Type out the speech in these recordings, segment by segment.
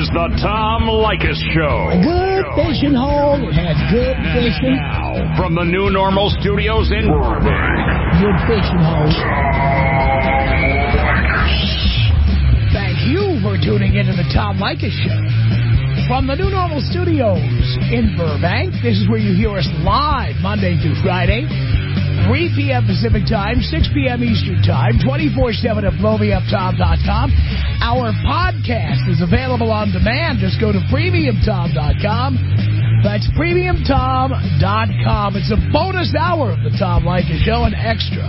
the Tom Leykis Show. A good fishing hole has good fishing. Now, from the New Normal Studios in Burbank. Good fishing hole. Thank you for tuning into the Tom Leykis Show. From the New Normal Studios in Burbank, this is where you hear us live Monday through Friday, 3 p.m. Pacific Time, 6 p.m. Eastern Time, 24/7 at blowmeuptom.com. Our podcast is available on demand. Just go to premiumtom.com. That's premiumtom.com. It's a bonus hour of the Tom Leykis Show, an extra,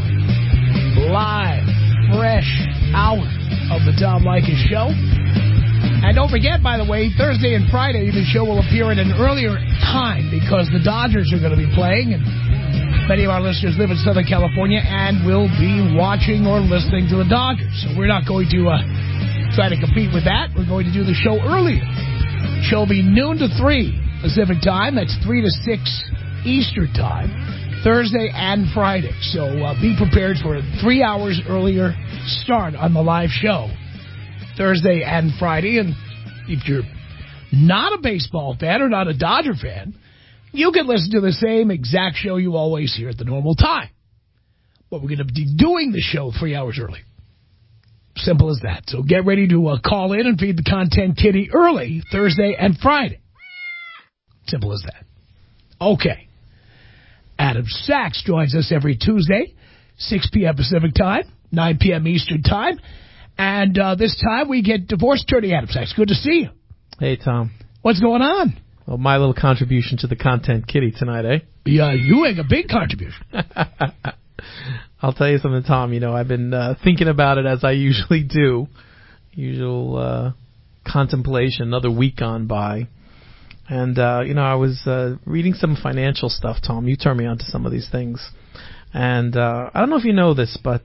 live, fresh hour of the Tom Leykis Show. And don't forget, by the way, Thursday and Friday, the show will appear at an earlier time because the Dodgers are going to be playing, and many of our listeners live in Southern California and will be watching or listening to the Dodgers. So we're not going to try to compete with that. We're going to do the show earlier. Show will be noon to 3 Pacific Time. That's 3 to 6 Eastern Time, Thursday and Friday. So be prepared for a 3 hours earlier start on the live show, Thursday and Friday. And if you're not a baseball fan or not a Dodger fan, you can listen to the same exact show you always hear at the normal time. But we're going to be doing the show 3 hours early. Simple as that. So get ready to call in and feed the content kitty early Thursday and Friday. Simple as that. Okay. Adam Sachs joins us every Tuesday, 6 p.m. Pacific Time, 9 p.m. Eastern Time. And this time we get divorce attorney Adam Sachs. Good to see you. Hey, Tom. What's going on? Well, my little contribution to the content kitty tonight, eh? Yeah, you make a big contribution. I'll tell you something, Tom. You know, I've been thinking about it as I usually do. Usual contemplation, another week gone by. And, you know, I was reading some financial stuff, Tom. You turned me on to some of these things. And I don't know if you know this, but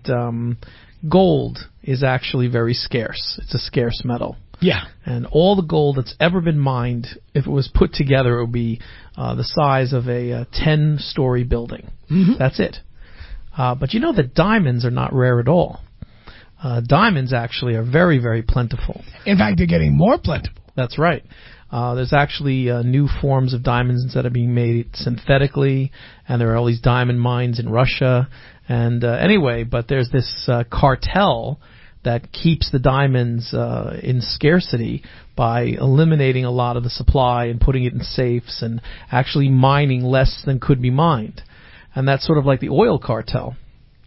gold is actually very scarce. It's a scarce metal. Yeah. And all the gold that's ever been mined, if it was put together, it would be the size of a 10-story building. Mm-hmm. That's it. But you know that diamonds are not rare at all. Diamonds actually are very, very plentiful. In fact, they're getting more plentiful. That's right. There's actually new forms of diamonds that are being made synthetically, and there are all these diamond mines in Russia. And anyway, but there's this cartel that keeps the diamonds in scarcity by eliminating a lot of the supply and putting it in safes and actually mining less than could be mined. And that's sort of like the oil cartel.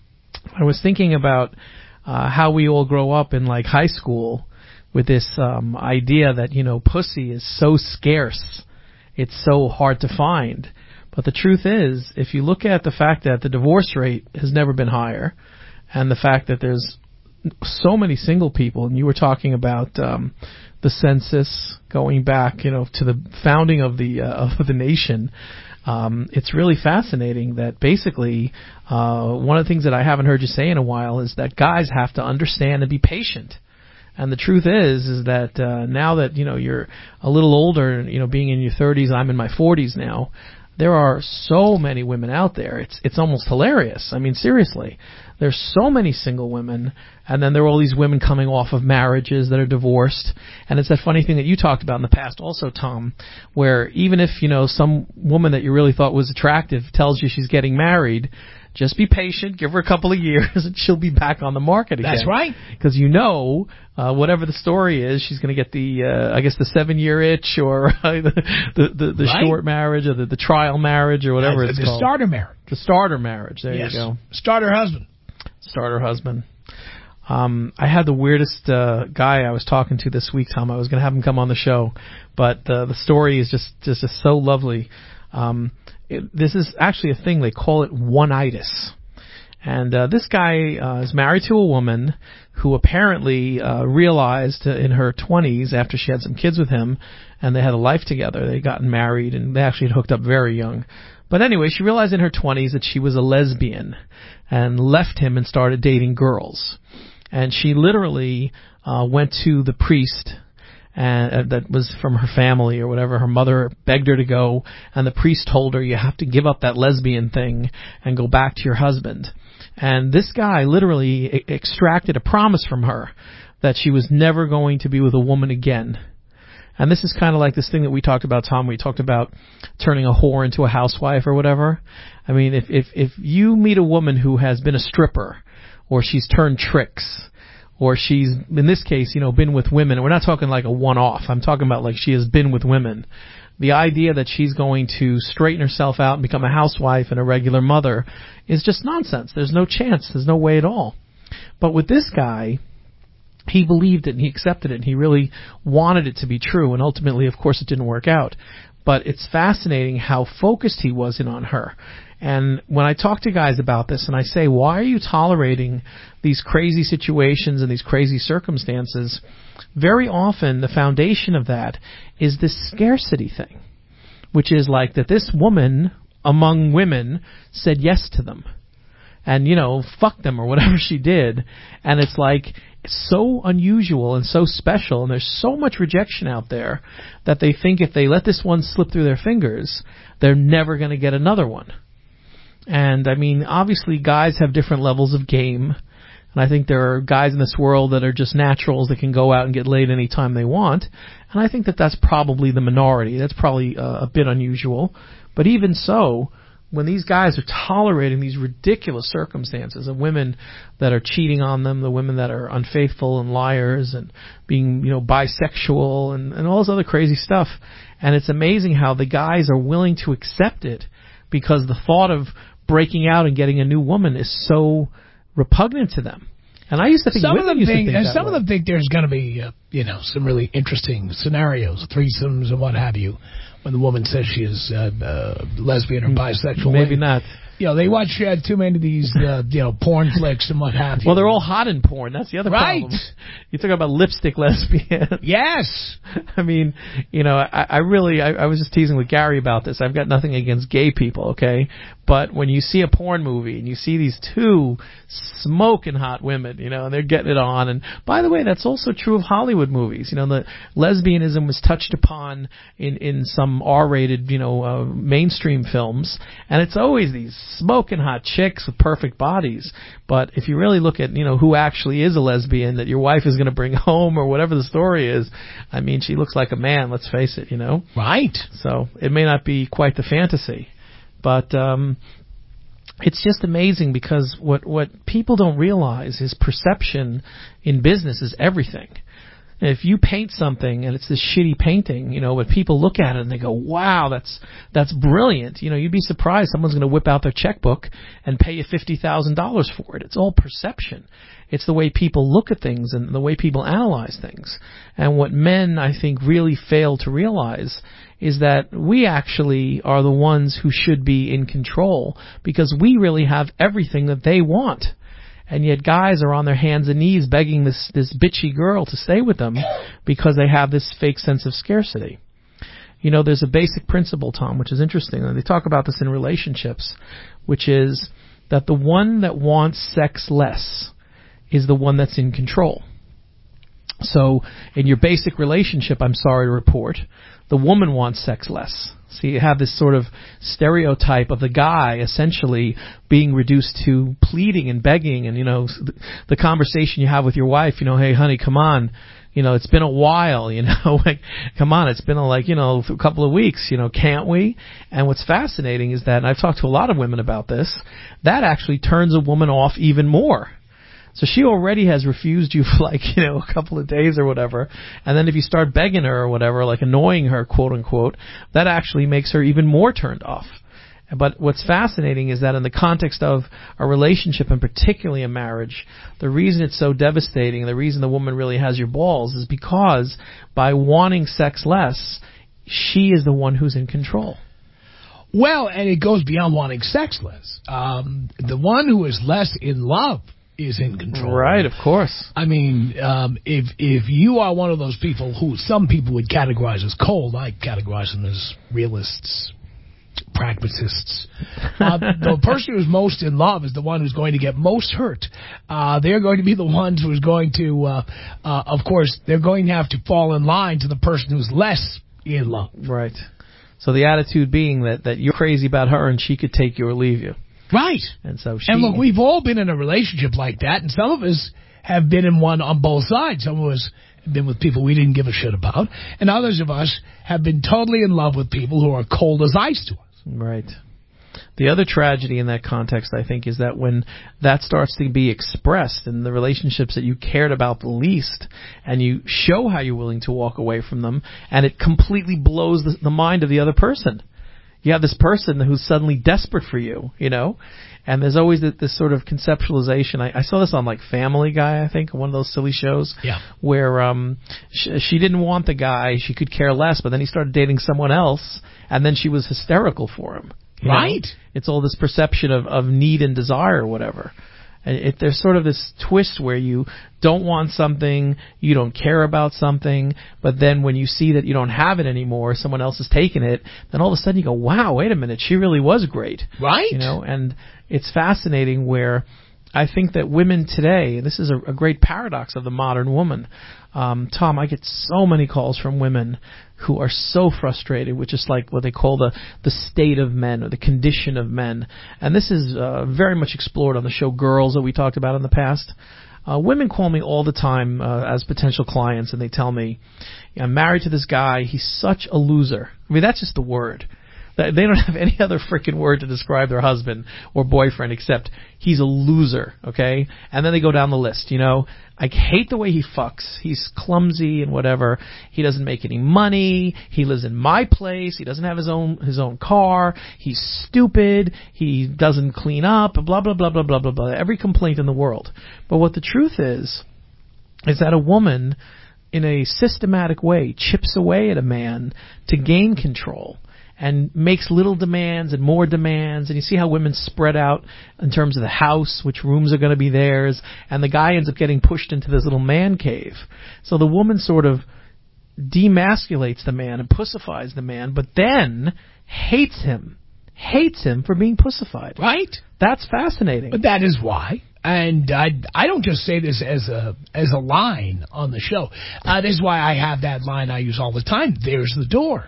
I was thinking about how we all grow up in like high school with this idea that, you know, pussy is so scarce, it's so hard to find. But the truth is, if you look at the fact that the divorce rate has never been higher, and the fact that there's so many single people, and you were talking about the census going back, you know, to the founding of the nation. It's really fascinating that basically one of the things that I haven't heard you say in a while is that guys have to understand and be patient. And the truth is that now that, you know, you're a little older, you know, being in your 30s, I'm in my 40s now, there are so many women out there. It's almost hilarious. I mean, seriously. There's so many single women, and then there are all these women coming off of marriages that are divorced. And it's that funny thing that you talked about in the past also, Tom, where even if, you know, some woman that you really thought was attractive tells you she's getting married, just be patient, give her a couple of years, and she'll be back on the market again. That's right. Because you know, whatever the story is, she's going to get the, I guess, the 7-year itch, or the right. Short marriage, or the trial marriage, or whatever it's called. The starter marriage. The starter marriage. There you go. Starter husband. Starter husband. I had the weirdest guy I was talking to this week, Tom. I was going to have him come on the show, but the story is just so lovely. This is actually a thing. They call it one-itis. And this guy is married to a woman who apparently realized in her 20s, after she had some kids with him, and they had a life together, they gotten married, and they actually had hooked up very young. But anyway, she realized in her 20s that she was a lesbian and left him and started dating girls. And she literally went to the priest, and that was from her family or whatever. Her mother begged her to go, and the priest told her, you have to give up that lesbian thing and go back to your husband. And this guy literally extracted a promise from her that she was never going to be with a woman again. And this is kind of like this thing that we talked about, Tom. We talked about turning a whore into a housewife or whatever. I mean, if you meet a woman who has been a stripper, or she's turned tricks, or she's, in this case, been with women, and we're not talking like a one-off. I'm talking about like she has been with women. The idea that she's going to straighten herself out and become a housewife and a regular mother is just nonsense. There's no chance. There's no way at all. But with this guy, he believed it and he accepted it and he really wanted it to be true, and ultimately, of course, it didn't work out. But it's fascinating how focused he was in on her. And when I talk to guys about this and I say, why are you tolerating these crazy situations and these crazy circumstances, very often the foundation of that is this scarcity thing, which is like that this woman among women said yes to them and, fuck them or whatever she did. And it's like, it's so unusual and so special, and there's so much rejection out there that they think if they let this one slip through their fingers, they're never going to get another one. And, I mean, obviously guys have different levels of game, and I think there are guys in this world that are just naturals that can go out and get laid any time they want, and I think that that's probably the minority. That's probably a bit unusual. But even so, when these guys are tolerating these ridiculous circumstances of women that are cheating on them, the women that are unfaithful and liars and being, bisexual and all this other crazy stuff, and it's amazing how the guys are willing to accept it because the thought of breaking out and getting a new woman is so repugnant to them. And I used to think some of them think there's going to be, some really interesting scenarios, threesomes and what have you, when the woman says she is lesbian or bisexual. Maybe not. They watch too many of ththese, porn flicks and what have you. Well, they're all hot in porn. That's the other problem. You talk about lipstick lesbian. Yes. I mean, I was just teasing with Gary about this. I've got nothing against gay people, okay? But when you see a porn movie and you see these two smoking hot women, and they're getting it on. And by the way, that's also true of Hollywood movies. The lesbianism was touched upon in some R-rated, mainstream films. And it's always these smoking hot chicks with perfect bodies. But if you really look at, who actually is a lesbian that your wife is going to bring home or whatever the story is, I mean, she looks like a man, let's face it, Right. So it may not be quite the fantasy. But it's just amazing because what people don't realize is perception in business is everything. If you paint something and it's this shitty painting, but people look at it and they go, wow, that's brilliant. You'd be surprised someone's going to whip out their checkbook and pay you $50,000 for it. It's all perception. It's the way people look at things and the way people analyze things. And what men, I think, really fail to realize is that we actually are the ones who should be in control because we really have everything that they want. And yet guys are on their hands and knees begging this bitchy girl to stay with them because they have this fake sense of scarcity. There's a basic principle, Tom, which is interesting, and they talk about this in relationships, which is that the one that wants sex less is the one that's in control. So in your basic relationship, I'm sorry to report, the woman wants sex less. So you have this sort of stereotype of the guy essentially being reduced to pleading and begging and, the conversation you have with your wife, hey, honey, come on, it's been a while, like, come on, it's been a couple of weeks, can't we? And what's fascinating is that, and I've talked to a lot of women about this, that actually turns a woman off even more. So she already has refused you for a couple of days or whatever. And then if you start begging her or whatever, like annoying her, quote unquote, that actually makes her even more turned off. But what's fascinating is that in the context of a relationship, and particularly a marriage, the reason it's so devastating, the reason the woman really has your balls is because by wanting sex less, she is the one who's in control. Well, and it goes beyond wanting sex less. The one who is less in love is in control. Right, of course. I mean, if you are one of those people who some people would categorize as cold, I categorize them as realists, pragmatists. The person who's most in love is the one who's going to get most hurt. They're going to be the ones who's going to, of course, they're going to have to fall in line to the person who's less in love. Right. So the attitude being that you're crazy about her and she could take you or leave you. Right. And so and look, we've all been in a relationship like that, and some of us have been in one on both sides. Some of us have been with people we didn't give a shit about, and others of us have been totally in love with people who are cold as ice to us. Right. The other tragedy in that context, I think, is that when that starts to be expressed in the relationships that you cared about the least, and you show how you're willing to walk away from them, and it completely blows the mind of the other person. You have this person who's suddenly desperate for you, you know? And there's always this sort of conceptualization. I saw this on, like, Family Guy, I think, one of those silly shows. Yeah. Where she didn't want the guy. She could care less. But then he started dating someone else, and then she was hysterical for him. Right. Know? It's all this perception of need and desire or whatever. And there's sort of this twist where you don't want something, you don't care about something, but then when you see that you don't have it anymore, someone else has taken it, then all of a sudden you go, wow, wait a minute, she really was great. Right. You know, and it's fascinating where I think that women today, and this is a great paradox of the modern woman, Tom, I get so many calls from women who are so frustrated with just like what they call the state of men or the condition of men. And this is very much explored on the show Girls that we talked about in the past. Women call me all the time as potential clients, and they tell me, I'm married to this guy, he's such a loser. I mean, that's just the word. They don't have any other freaking word to describe their husband or boyfriend except he's a loser, okay? And then they go down the list, you know. I hate the way he fucks. He's clumsy and whatever. He doesn't make any money. He lives in my place. He doesn't have his own car. He's stupid. He doesn't clean up, blah, blah, blah, blah, blah, blah, blah. Every complaint in the world. But what the truth is that a woman, in a systematic way, chips away at a man to gain control and makes little demands and more demands. And you see how women spread out in terms of the house, which rooms are going to be theirs, and the guy ends up getting pushed into this little man cave. So the woman sort of demasculates the man and pussifies the man, but then hates him for being pussified. Right. That's fascinating. But that is why. And I don't just say this as a line on the show. This is why I have that line I use all the time. There's the door.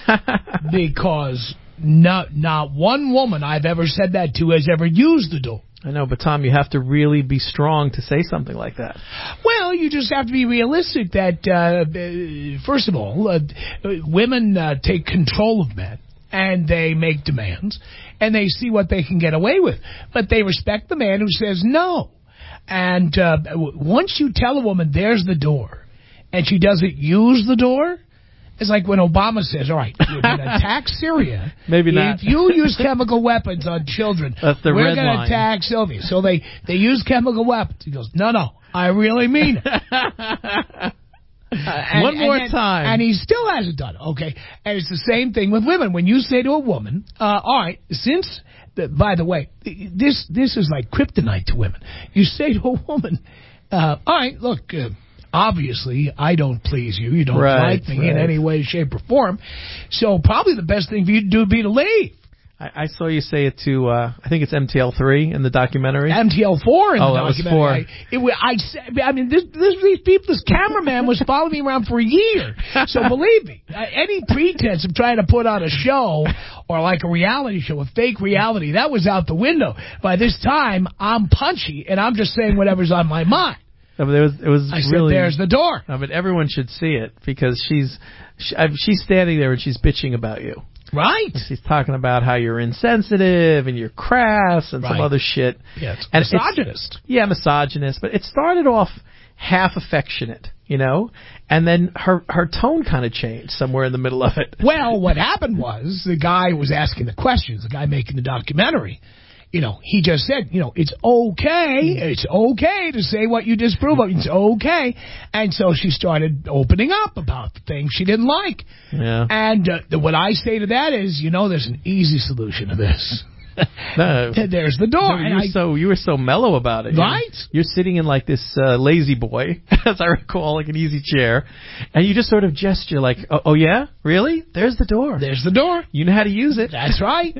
Because not one woman I've ever said that to has ever used the door. I know, but Tom, you have to really be strong to say something like that. Well, you just have to be realistic that, first of all, women take control of men, and they make demands, and they see what they can get away with. But they respect the man who says no. And once you tell a woman, there's the door, and she doesn't use the door, it's like when Obama says, all right, you're going to attack Syria. Maybe not. If you use chemical weapons on children, we're going to attack Sylvia. So they use chemical weapons. He goes, no, I really mean it. One more time. And he still hasn't done it, okay? And it's the same thing with women. When you say to a woman, all right, by the way, this is like kryptonite to women. You say to a woman, all right, look, obviously, I don't please you. You don't like me in any way, shape, or form. So probably the best thing for you to do would be to leave. I saw you say it to, I think it's MTL3 in the documentary. MTL4 in the documentary. That was 4. I mean, these people, this cameraman was following me around for a year. So believe me, any pretense of trying to put on a show or like a reality show, a fake reality, that was out the window. By this time, I'm punchy, and I'm just saying whatever's on my mind. No, but it was I really, said, there's the door. No, but everyone should see it because she's standing there and she's bitching about you. Right. She's talking about how you're insensitive and you're crass and some other shit. Yeah, it's misogynist. Misogynist. But it started off half affectionate, you know, and then her tone kind of changed somewhere in the middle of it. Well, what happened was the guy was asking the questions, the guy making the documentary. You know, he just said, you know, it's okay to say what you disapprove of. It's okay. And so she started opening up about the things she didn't like. Yeah. And what I say to that is, you know, there's an easy solution to this. No. There's the door. No, you were so mellow about it. Right? You're sitting in like this lazy boy, as I recall, like an easy chair, and you just sort of gesture like, oh yeah? Really? There's the door. There's the door. You know how to use it. That's right.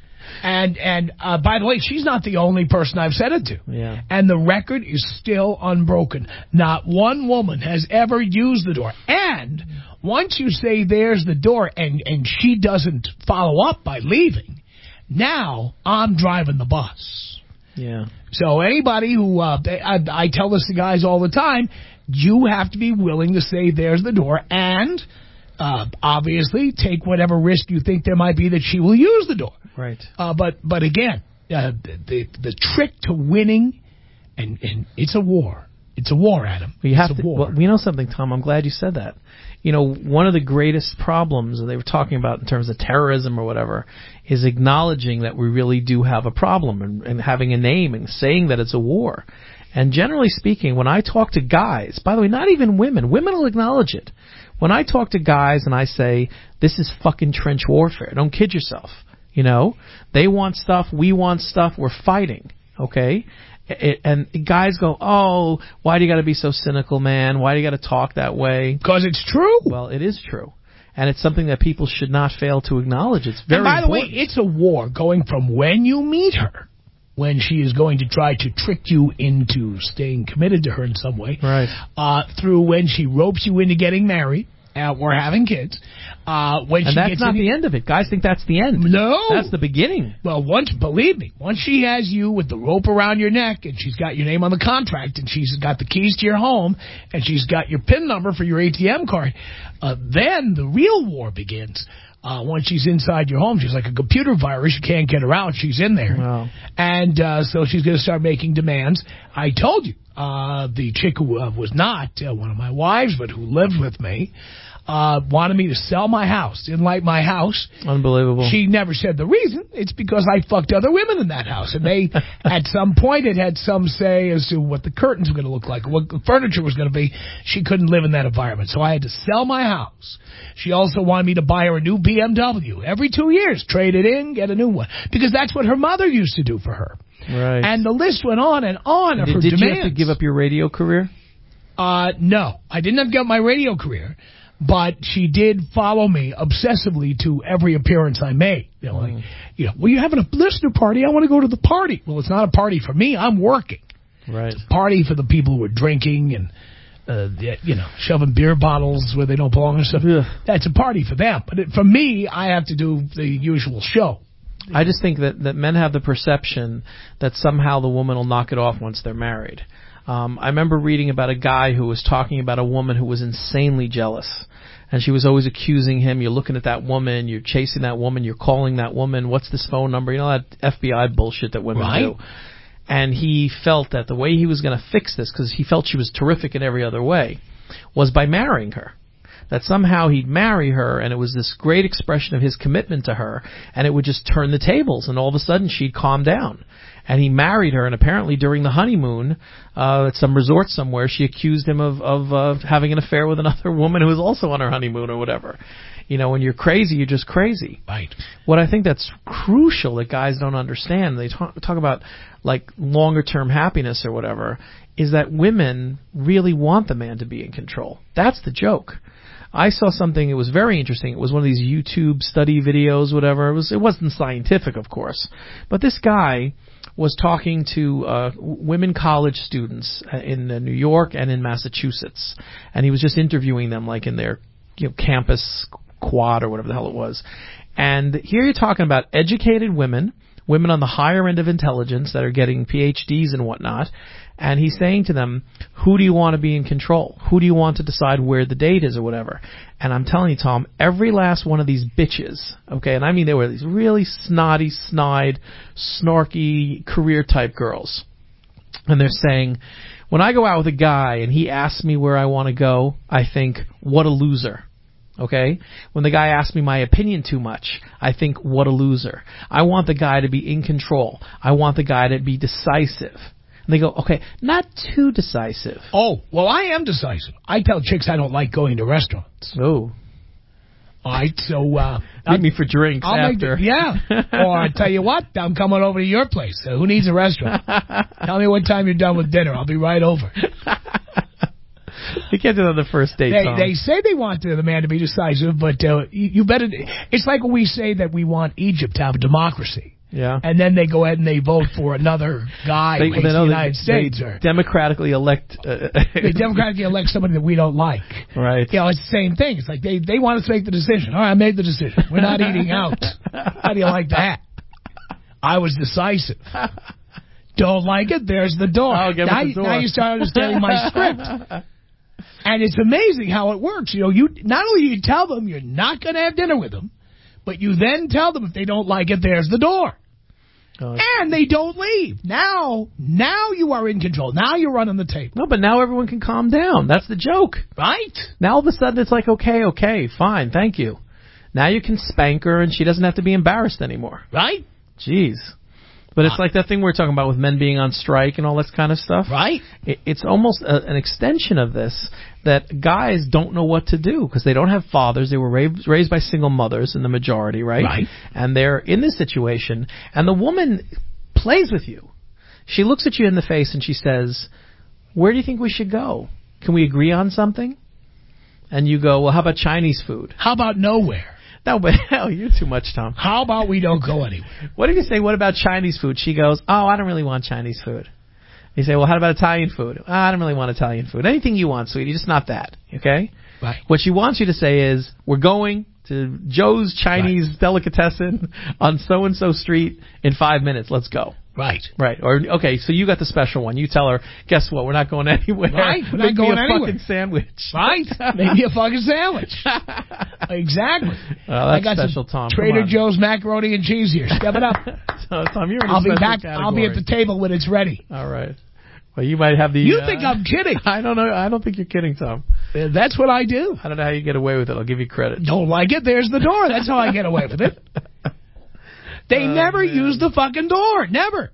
And by the way, she's not the only person I've said it to. Yeah. And the record is still unbroken. Not one woman has ever used the door. And once you say there's the door and she doesn't follow up by leaving, now I'm driving the bus. Yeah. So anybody who, I tell this to guys all the time, you have to be willing to say there's the door and obviously take whatever risk you think there might be that she will use the door. Right. But again, the trick to winning, and it's a war. It's a war, Adam. Well, you know something, Tom? I'm glad you said that. You know, one of the greatest problems that they were talking about in terms of terrorism or whatever is acknowledging that we really do have a problem and having a name and saying that it's a war. And generally speaking, when I talk to guys, by the way, not even women will acknowledge it. When I talk to guys and I say, this is fucking trench warfare, don't kid yourself. You know, they want stuff, we want stuff, we're fighting, okay? And guys go, oh, why do you got to be so cynical, man? Why do you got to talk that way? Because it's true. Well, it is true. And it's something that people should not fail to acknowledge. It's very important. And by the way, it's a war going from when you meet her, when she is going to try to trick you into staying committed to her in some way, right? Through when she ropes you into getting married or having kids. And that's not the end of it. Guys think that's the end. No. That's the beginning. Well, believe me, once she has you with the rope around your neck and she's got your name on the contract and she's got the keys to your home and she's got your PIN number for your ATM card, then the real war begins. Once she's inside your home, she's like a computer virus. You can't get her out. She's in there. Wow. And so she's going to start making demands. I told you, the chick who was not one of my wives, but who lived with me, wanted me to sell my house, didn't like my house. Unbelievable. She never said the reason. It's because I fucked other women in that house. And they, at some point, it had some say as to what the curtains were going to look like, what the furniture was going to be. She couldn't live in that environment. So I had to sell my house. She also wanted me to buy her a new BMW every 2 years, trade it in, get a new one. Because that's what her mother used to do for her. Right. And the list went on and on of her demands. Did you have to give up your radio career? No. I didn't have to give up my radio career. But she did follow me obsessively to every appearance I made. You know, like, well, you're having a listener party. I want to go to the party. Well, it's not a party for me. I'm working. Right. It's a party for the people who are drinking and, shoving beer bottles where they don't belong and stuff. Yeah. That's a party for them. But for me, I have to do the usual show. I just think that men have the perception that somehow the woman will knock it off once they're married. I remember reading about a guy who was talking about a woman who was insanely jealous. And she was always accusing him, you're looking at that woman, you're chasing that woman, you're calling that woman, what's this phone number? You know that FBI bullshit that women do. And he felt that the way he was going to fix this, because he felt she was terrific in every other way, was by marrying her. That somehow he'd marry her, and it was this great expression of his commitment to her, and it would just turn the tables, and all of a sudden she'd calm down. And he married her, and apparently during the honeymoon, at some resort somewhere, she accused him of having an affair with another woman who was also on her honeymoon or whatever. You know, when you're crazy, you're just crazy. Right. What I think that's crucial that guys don't understand, they talk about like longer-term happiness or whatever, is that women really want the man to be in control. That's the joke. I saw something, it was very interesting. It was one of these YouTube study videos, whatever. It wasn't scientific, of course. But this guy was talking to women college students in New York and in Massachusetts. And he was just interviewing them like in their campus quad or whatever the hell it was. And here you're talking about educated women on the higher end of intelligence that are getting PhDs and whatnot. And he's saying to them, who do you want to be in control? Who do you want to decide where the date is or whatever? And I'm telling you, Tom, every last one of these bitches, okay, and I mean they were these really snotty, snide, snarky, career-type girls. And they're saying, when I go out with a guy and he asks me where I want to go, I think, what a loser. Okay? When the guy asks me my opinion too much, I think, what a loser. I want the guy to be in control. I want the guy to be decisive. And they go, okay, not too decisive. Oh, well, I am decisive. I tell chicks I don't like going to restaurants. Oh. All right, so... meet me for drinks after. Or I tell you what, I'm coming over to your place. So who needs a restaurant? Tell me what time you're done with dinner. I'll be right over. You can't do that on the first date, Tom. They say they want the man to be decisive, but you better... It's like when we say that we want Egypt to have a democracy. Yeah. And then they go ahead and they vote for another guy who hates the United States. They democratically elect... they democratically elect somebody that we don't like. Right. You know, it's the same thing. It's like they want us to make the decision. All right, I made the decision. We're not eating out. How do you like that? I was decisive. Don't like it? There's the door. I'll get Now, with the door. now you start understanding my script. And it's amazing how it works. You know, you not only you tell them you're not going to have dinner with them, but you then tell them if they don't like it, there's the door. And they don't leave. Now you are in control. Now you're running the table. No, but now everyone can calm down. That's the joke. Right? Now all of a sudden it's like, okay, fine, thank you. Now you can spank her and she doesn't have to be embarrassed anymore. Right? Jeez. But it's like that thing we're talking about with men being on strike and all this kind of stuff. Right. It's almost an extension of this, that guys don't know what to do because they don't have fathers. They were raised by single mothers in the majority, right? Right. And they're in this situation, and the woman plays with you. She looks at you in the face and she says, where do you think we should go? Can we agree on something? And you go, well, how about Chinese food? How about nowhere? No, but hell, you're too much, Tom. How about we don't go anywhere? What if you say, what about Chinese food? She goes, oh, I don't really want Chinese food. You say, well, how about Italian food? Oh, I don't really want Italian food. Anything you want, sweetie, just not that, okay? Right. What she wants you to say is, we're going to Joe's Chinese delicatessen on so-and-so street in 5 minutes. Let's go. Right. Right. Or, okay, so you got the special one. You tell her, guess what? We're not going anywhere. Right. We're not Make going me a anywhere. fucking sandwich. Right. Maybe a fucking sandwich. Exactly. That's I got special, some Tom. Trader Joe's macaroni and cheese here. Step it up. So, Tom, you're in a I'll be special back. category. I'll be at the table when it's ready. All right. Well, you might have the... You think I'm kidding? I don't know. I don't think you're kidding, Tom. That's what I do. I don't know how you get away with it. I'll give you credit. Don't like it? There's the door. That's how I get away with it. They never use the fucking door. Never.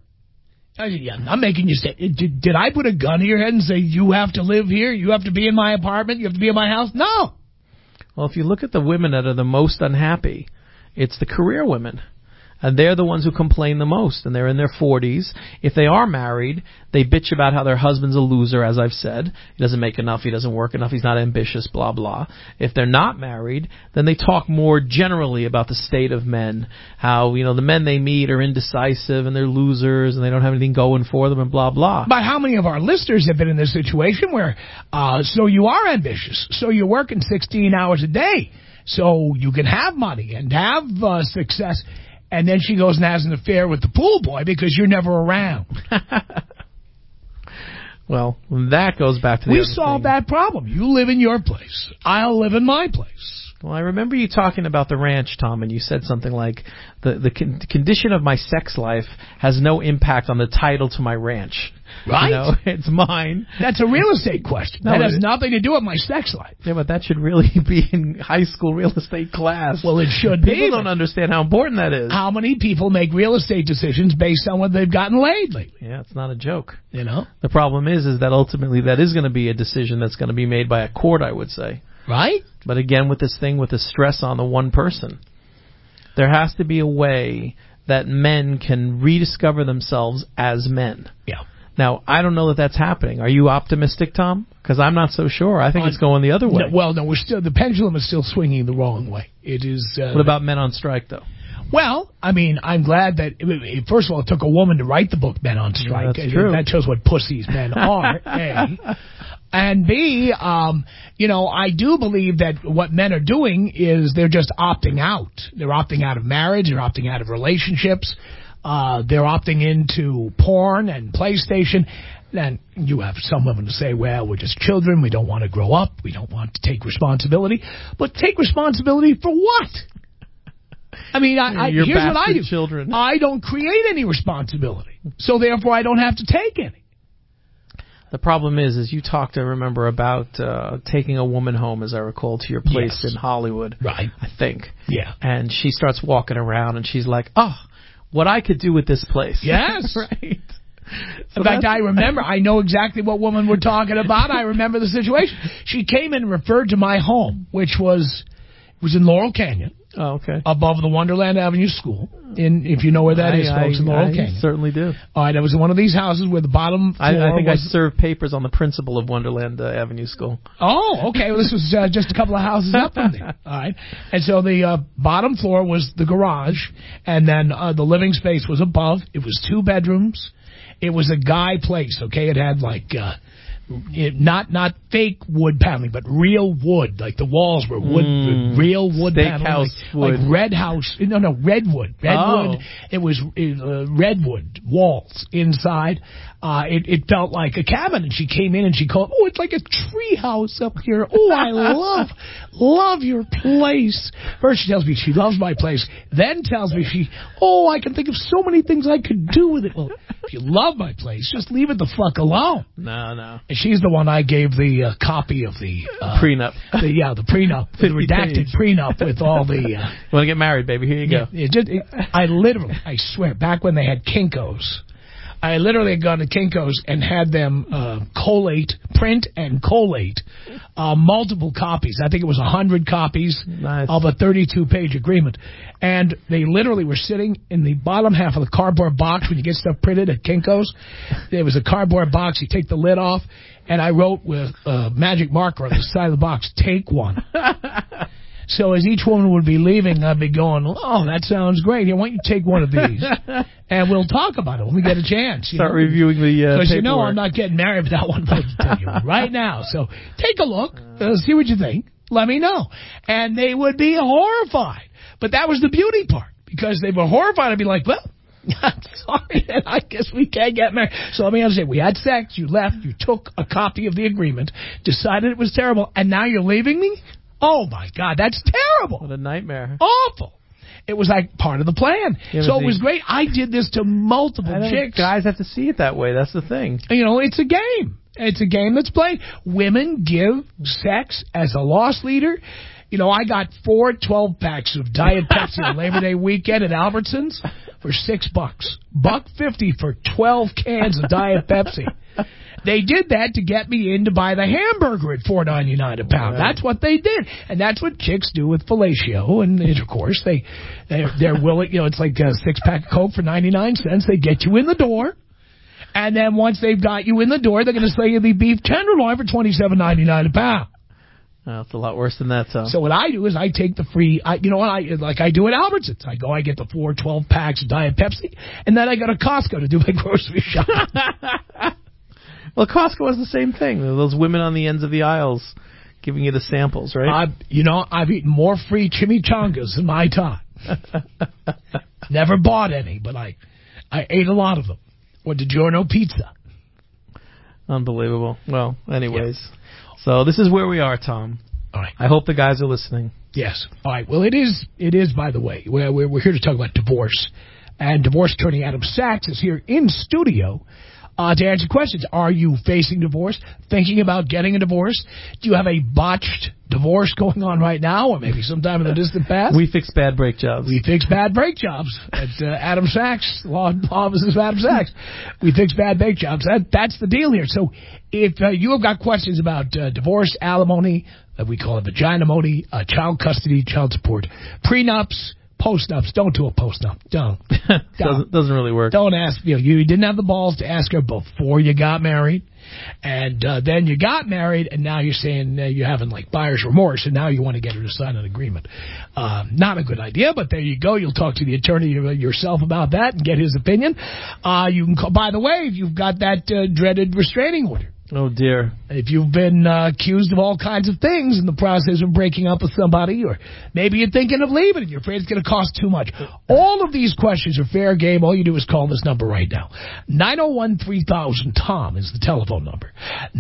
I'm making you say, did I put a gun to your head and say, you have to live here? You have to be in my apartment? You have to be in my house? No. Well, if you look at the women that are the most unhappy, it's the career women. And they're the ones who complain the most, and they're in their 40s. If they are married, they bitch about how their husband's a loser, as I've said. He doesn't make enough, he doesn't work enough, he's not ambitious, blah, blah. If they're not married, then they talk more generally about the state of men. How, the men they meet are indecisive, and they're losers, and they don't have anything going for them, and blah, blah. But how many of our listeners have been in this situation where, so you are ambitious, so you're working 16 hours a day, so you can have money and have success, and then she goes and has an affair with the pool boy because you're never around. Well, that goes back to the We other solved thing. that problem. You live in your place. I'll live in my place. Well, I remember you talking about the ranch, Tom, and you said something like, the condition of my sex life has no impact on the title to my ranch. Right? It's mine. That's a real estate question. No, that has nothing to do with my sex life. Yeah, but that should really be in high school real estate class. Well, it should be. People don't understand how important that is. How many people make real estate decisions based on what they've gotten laid lately? Yeah, it's not a joke. The problem is that ultimately that is going to be a decision that's going to be made by a court, I would say. Right? But again, with this thing with the stress on the one person, there has to be a way that men can rediscover themselves as men. Yeah. Now, I don't know that that's happening. Are you optimistic, Tom? Because I'm not so sure. I think it's going the other way. No, we're still, the pendulum is still swinging the wrong way. It is. What about Men on Strike, though? Well, I mean, I'm glad that, first of all, it took a woman to write the book Men on Strike. Yeah, that's true. That shows what pussies men are, A. And B, I do believe that what men are doing is they're just opting out. They're opting out of marriage. They're opting out of relationships. They're opting into porn and PlayStation. Then you have some women to say, well, we're just children. We don't want to grow up. We don't want to take responsibility. But take responsibility for what? I mean, here's what I do. Children. I don't create any responsibility. So therefore, I don't have to take any. The problem is you talked, I remember, about taking a woman home, as I recall, to your place in Hollywood. Right. I think. Yeah. And she starts walking around, and she's like, oh, what I could do with this place. Yes. Right. In fact, I know exactly what woman we're talking about. I remember the situation. She came in and referred to my home, which was in Laurel Canyon. Oh, okay. Above the Wonderland Avenue School. If you know where that is, folks, in Laurel Canyon. I certainly do. All right, it was one of these houses where the bottom floor I think I served papers on the principal of Wonderland Avenue School. Oh, okay. Well, this was just a couple of houses up from there. All right. And so the bottom floor was the garage, and then the living space was above. It was 2 bedrooms. It was a guy place, okay? It had, not fake wood paneling, but real wood. Like the walls were wood, real wood paneling. Like redwood. Redwood. It was redwood walls inside. It felt like a cabin, and she came in and she called, it's like a tree house up here. Oh, I love your place. First she tells me she loves my place, then tells me I can think of so many things I could do with it. Well, if you love my place, just leave it the fuck alone. No. And she's the one I gave the copy of the prenup. The prenup, the redacted prenup with all the. You want to get married, baby? Here you go. I swear, back when they had Kinko's, I literally had gone to Kinko's and had them print and collate multiple copies. I think it was 100 copies of a 32-page agreement. And they literally were sitting in the bottom half of the cardboard box when you get stuff printed at Kinko's. There was a cardboard box. You take the lid off. And I wrote with magic marker on the side of the box, take one. So as each woman would be leaving, I'd be going, that sounds great. Why don't you take one of these? And we'll talk about it when we get a chance. Start reviewing the because paperwork. I'm not getting married without one to tell you right now. So take a look, see what you think. Let me know. And they would be horrified. But that was the beauty part, because they were horrified. I'd be like, well, I'm sorry, I guess we can't get married. So let me understand. We had sex, you left, you took a copy of the agreement, decided it was terrible, and now you're leaving me? Oh, my God, that's terrible. What a nightmare. Awful. It was like part of the plan. So it was great. I did this to multiple chicks. Guys have to see it that way. That's the thing. It's a game. It's a game that's played. Women give sex as a loss leader. I got 4 12-packs of Diet Pepsi on Labor Day weekend at Albertsons for $6. $1.50 for 12 cans of Diet Pepsi. They did that to get me in to buy the hamburger at $4.99 a pound. Right. That's what they did, and that's what chicks do with fellatio. And of course, they're willing. It's like a 6-pack of Coke for 99 cents. They get you in the door, and then once they've got you in the door, they're going to sell you the beef tenderloin for $27.99 a pound. Oh, it's a lot worse than that, Tom. So what I do is I take the free, I do at Albertsons. I get the 4 12-packs of Diet Pepsi, and then I go to Costco to do my grocery shopping. Well, Costco has the same thing. Those women on the ends of the aisles giving you the samples, right? I've eaten more free chimichangas in my time. Never bought any, but I ate a lot of them. Or DiGiorno pizza. Unbelievable. Well, anyways. Yeah. So this is where we are, Tom. All right. I hope the guys are listening. Yes. All right. Well, it is, by the way. We're here to talk about divorce. And divorce attorney Adam Sachs is here in studio to answer questions. Are you facing divorce? Thinking about getting a divorce? Do you have a botched divorce going on right now, or maybe sometime in the distant past? We fix bad break jobs. We fix bad break jobs at Adam Sachs, law offices of Adam Sachs. We fix bad break jobs. That's the deal here. So if you have got questions about divorce, alimony, we call it vagina-mony, child custody, child support, prenups, post-nups. Don't do a post-nup. Don't. Doesn't really work. Don't ask. You didn't have the balls to ask her before you got married. And then you got married, and now you're saying you're having like buyer's remorse, and now you want to get her to sign an agreement. Not a good idea, but there you go. You'll talk to the attorney yourself about that and get his opinion. You can call, by the way, if you've got that dreaded restraining order. Oh, dear. If you've been accused of all kinds of things in the process of breaking up with somebody, or maybe you're thinking of leaving and you're afraid it's going to cost too much. All of these questions are fair game. All you do is call this number right now. 901-3000-TOM is the telephone number.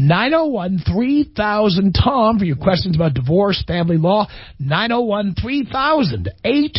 901-3000-TOM for your questions about divorce, family law. 901-3000-866.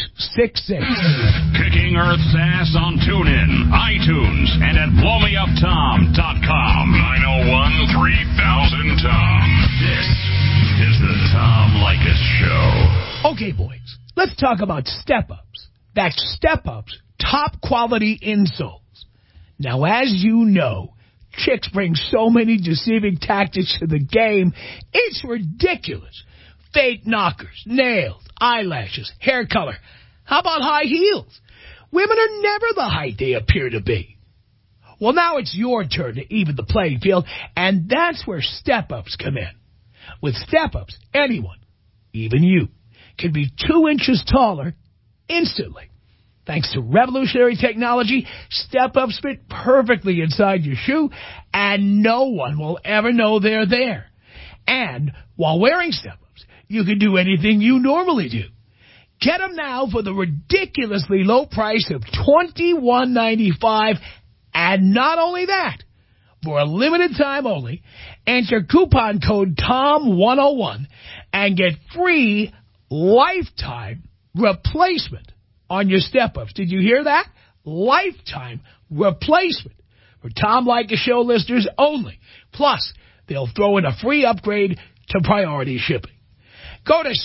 Kicking Earth's ass on TuneIn, iTunes, and at blowmeuptom.com. 901-3000-TOM. This is the Tom Leykis Show. Okay, boys, let's talk about step-ups. That's step-ups, top quality insoles. Now, as you know, chicks bring so many deceiving tactics to the game, it's ridiculous. Fake knockers, nails, eyelashes, hair color. How about high heels? Women are never the height they appear to be. Well, now it's your turn to even the playing field, and that's where step-ups come in. With step-ups, anyone, even you, can be 2 inches taller instantly. Thanks to revolutionary technology, step-ups fit perfectly inside your shoe, and no one will ever know they're there. And while wearing step-ups, you can do anything you normally do. Get them now for the ridiculously low price of $21.95, and not only that, for a limited time only, enter coupon code TOM101 and get free lifetime replacement on your step-ups. Did you hear that? Lifetime replacement for Tom Leykis Show listeners only. Plus, they'll throw in a free upgrade to priority shipping. Go to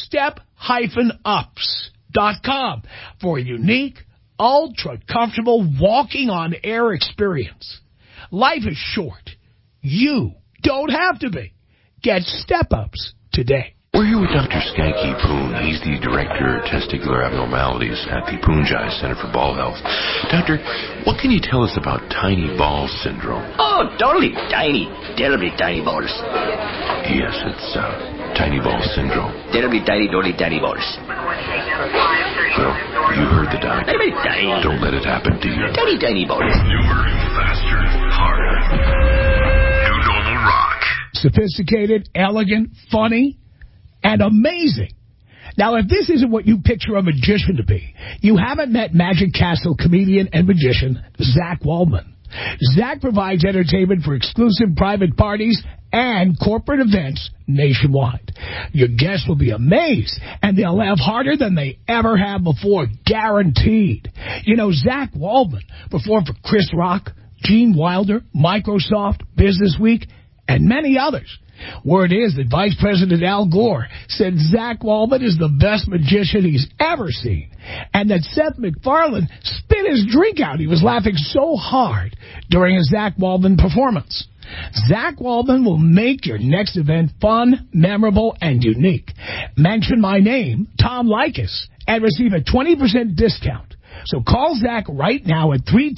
step-ups.com for a unique, ultra-comfortable walking-on-air experience. Life is short. You don't have to be. Get step-ups today. We're here with Dr. Skanky Poon. He's the Director of Testicular Abnormalities at the Poonjai Center for Ball Health. Doctor, what can you tell us about tiny ball syndrome? Oh, totally tiny. Terribly tiny balls. Yes, it's tiny ball syndrome. Terribly tiny, totally tiny balls. Well, you heard the doctor. Very tiny. Don't let it happen to you. Tiny, tiny balls. Newer, faster, harder. New Normal Rock. Sophisticated, elegant, funny, and amazing. Now, if this isn't what you picture a magician to be, you haven't met Magic Castle comedian and magician Zach Waldman. Zach provides entertainment for exclusive private parties and corporate events nationwide. Your guests will be amazed, and they'll laugh harder than they ever have before, guaranteed. You know, Zach Waldman performed for Chris Rock, Gene Wilder, Microsoft, Business Week, and many others. Word is that Vice President Al Gore said Zach Waldman is the best magician he's ever seen, and that Seth MacFarlane spit his drink out. He was laughing so hard during a Zach Waldman performance. Zach Waldman will make your next event fun, memorable, and unique. Mention my name, Tom Leykis, and receive a 20% discount. So call Zach right now at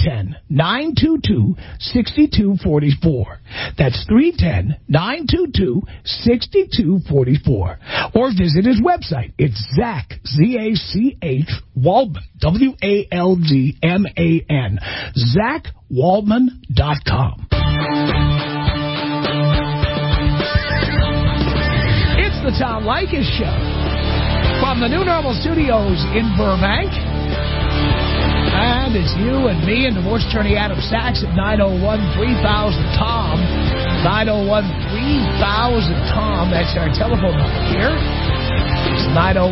310-922-6244. That's 310-922-6244. Or visit his website. It's Zach, Z-A-C-H, Waldman, W-A-L-D-M-A-N, ZachWaldman.com. It's the Tom Leykis Show from the New Normal Studios in Burbank. And it's you and me and divorce attorney Adam Sachs at 901-3000-TOM. 901-3000-TOM. That's our telephone number here. It's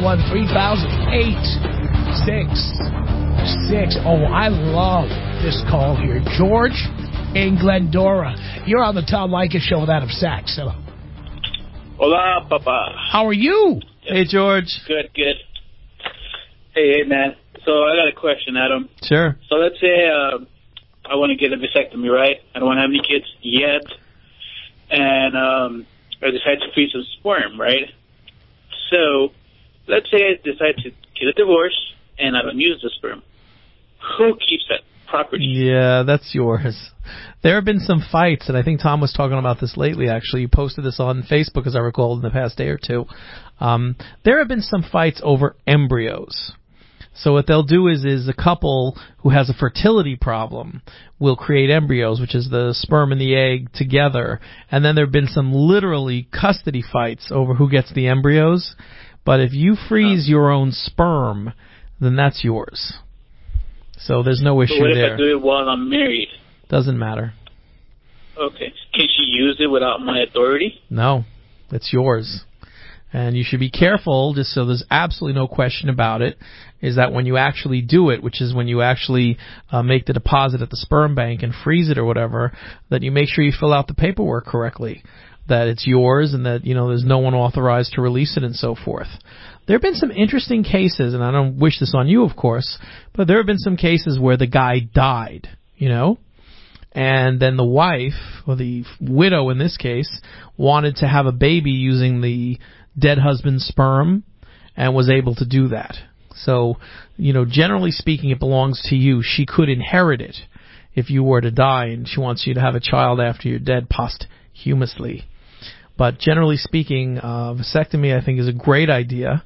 901-3000-866. Oh, I love this call here. George in Glendora. You're on the Tom Leykis Show with Adam Sachs. Hello. Hola, Papa. How are you? Hey, George. Good. Hey, man. So I got a question, Adam. Sure. So let's say I want to get a vasectomy, right? I don't want to have any kids yet. And I decide to freeze some sperm, right? So let's say I decide to get a divorce and I don't use the sperm. Who keeps that property? Yeah, that's yours. There have been some fights, and I think Tom was talking about this lately, actually. You posted this on Facebook, as I recall, in the past day or two. There have been some fights over embryos. So what they'll do is a couple who has a fertility problem will create embryos, which is the sperm and the egg together. And then there have been some literally custody fights over who gets the embryos. But if you freeze your own sperm, then that's yours. So there's no issue there. What if there. I do it while I'm married? Doesn't matter. Okay. Can she use it without my authority? No, it's yours. And you should be careful, just so there's absolutely no question about it, is that when you actually do it, which is when you actually make the deposit at the sperm bank and freeze it or whatever, that you make sure you fill out the paperwork correctly, that it's yours and that, you know, there's no one authorized to release it and so forth. There have been some interesting cases, and I don't wish this on you, of course, but there have been some cases where the guy died, you know, and then the wife, or the widow in this case, wanted to have a baby using the dead husband's sperm and was able to do that. So, you know, generally speaking, it belongs to you. She could inherit it if you were to die, and she wants you to have a child after you're dead posthumously. But generally speaking, vasectomy, I think, is a great idea.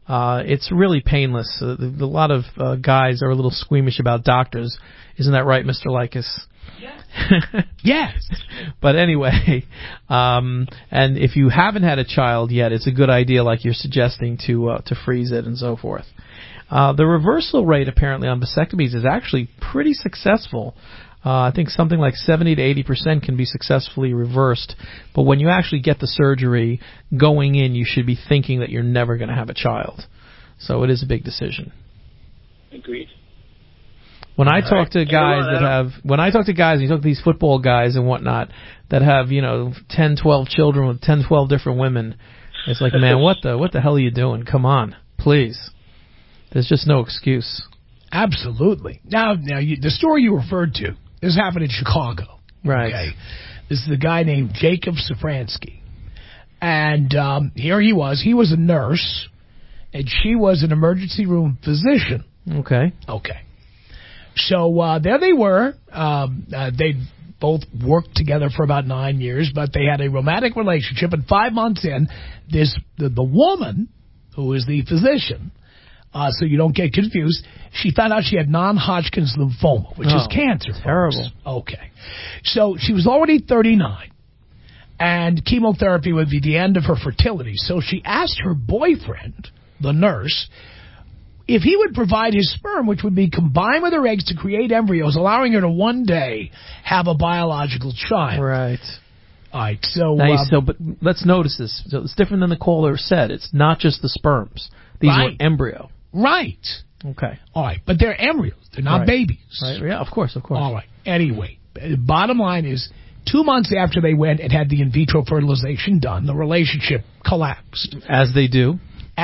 It's really painless. A lot of guys are a little squeamish about doctors. Isn't that right, Mr. Likas? Yes. But anyway, and if you haven't had a child yet, it's a good idea, like you're suggesting, to freeze it and so forth. The reversal rate apparently on vasectomies is actually pretty successful. I think something like 70 to 80% can be successfully reversed. But when you actually get the surgery, going in, you should be thinking that you're never going to have a child. So it is a big decision. Agreed. When I talk to guys you talk to these football guys and whatnot that have, 10, 12 children with 10, 12 different women, it's like, man, what the hell are you doing? Come on, please. There's just no excuse. Absolutely. Now, the story you referred to, this happened in Chicago. Right. Okay. This is a guy named Jacob Safransky. And here he was a nurse, and she was an emergency room physician. Okay. So there they were. They both worked together for about 9 years, but they had a romantic relationship. And 5 months in, the woman, who is the physician, so you don't get confused, she found out she had non-Hodgkin's lymphoma, which is cancer. Terrible. Okay. So she was already 39, and chemotherapy would be the end of her fertility. So she asked her boyfriend, the nurse, if he would provide his sperm, which would be combined with her eggs to create embryos, allowing her to one day have a biological child. Right. All right, so... but let's notice this. So it's different than the caller said. It's not just the sperms. These were embryo. Right. Okay. All right, but they're embryos. They're not babies. Right. Yeah, of course. All right. Anyway, bottom line is, 2 months after they went and had the in vitro fertilization done, the relationship collapsed. As they do.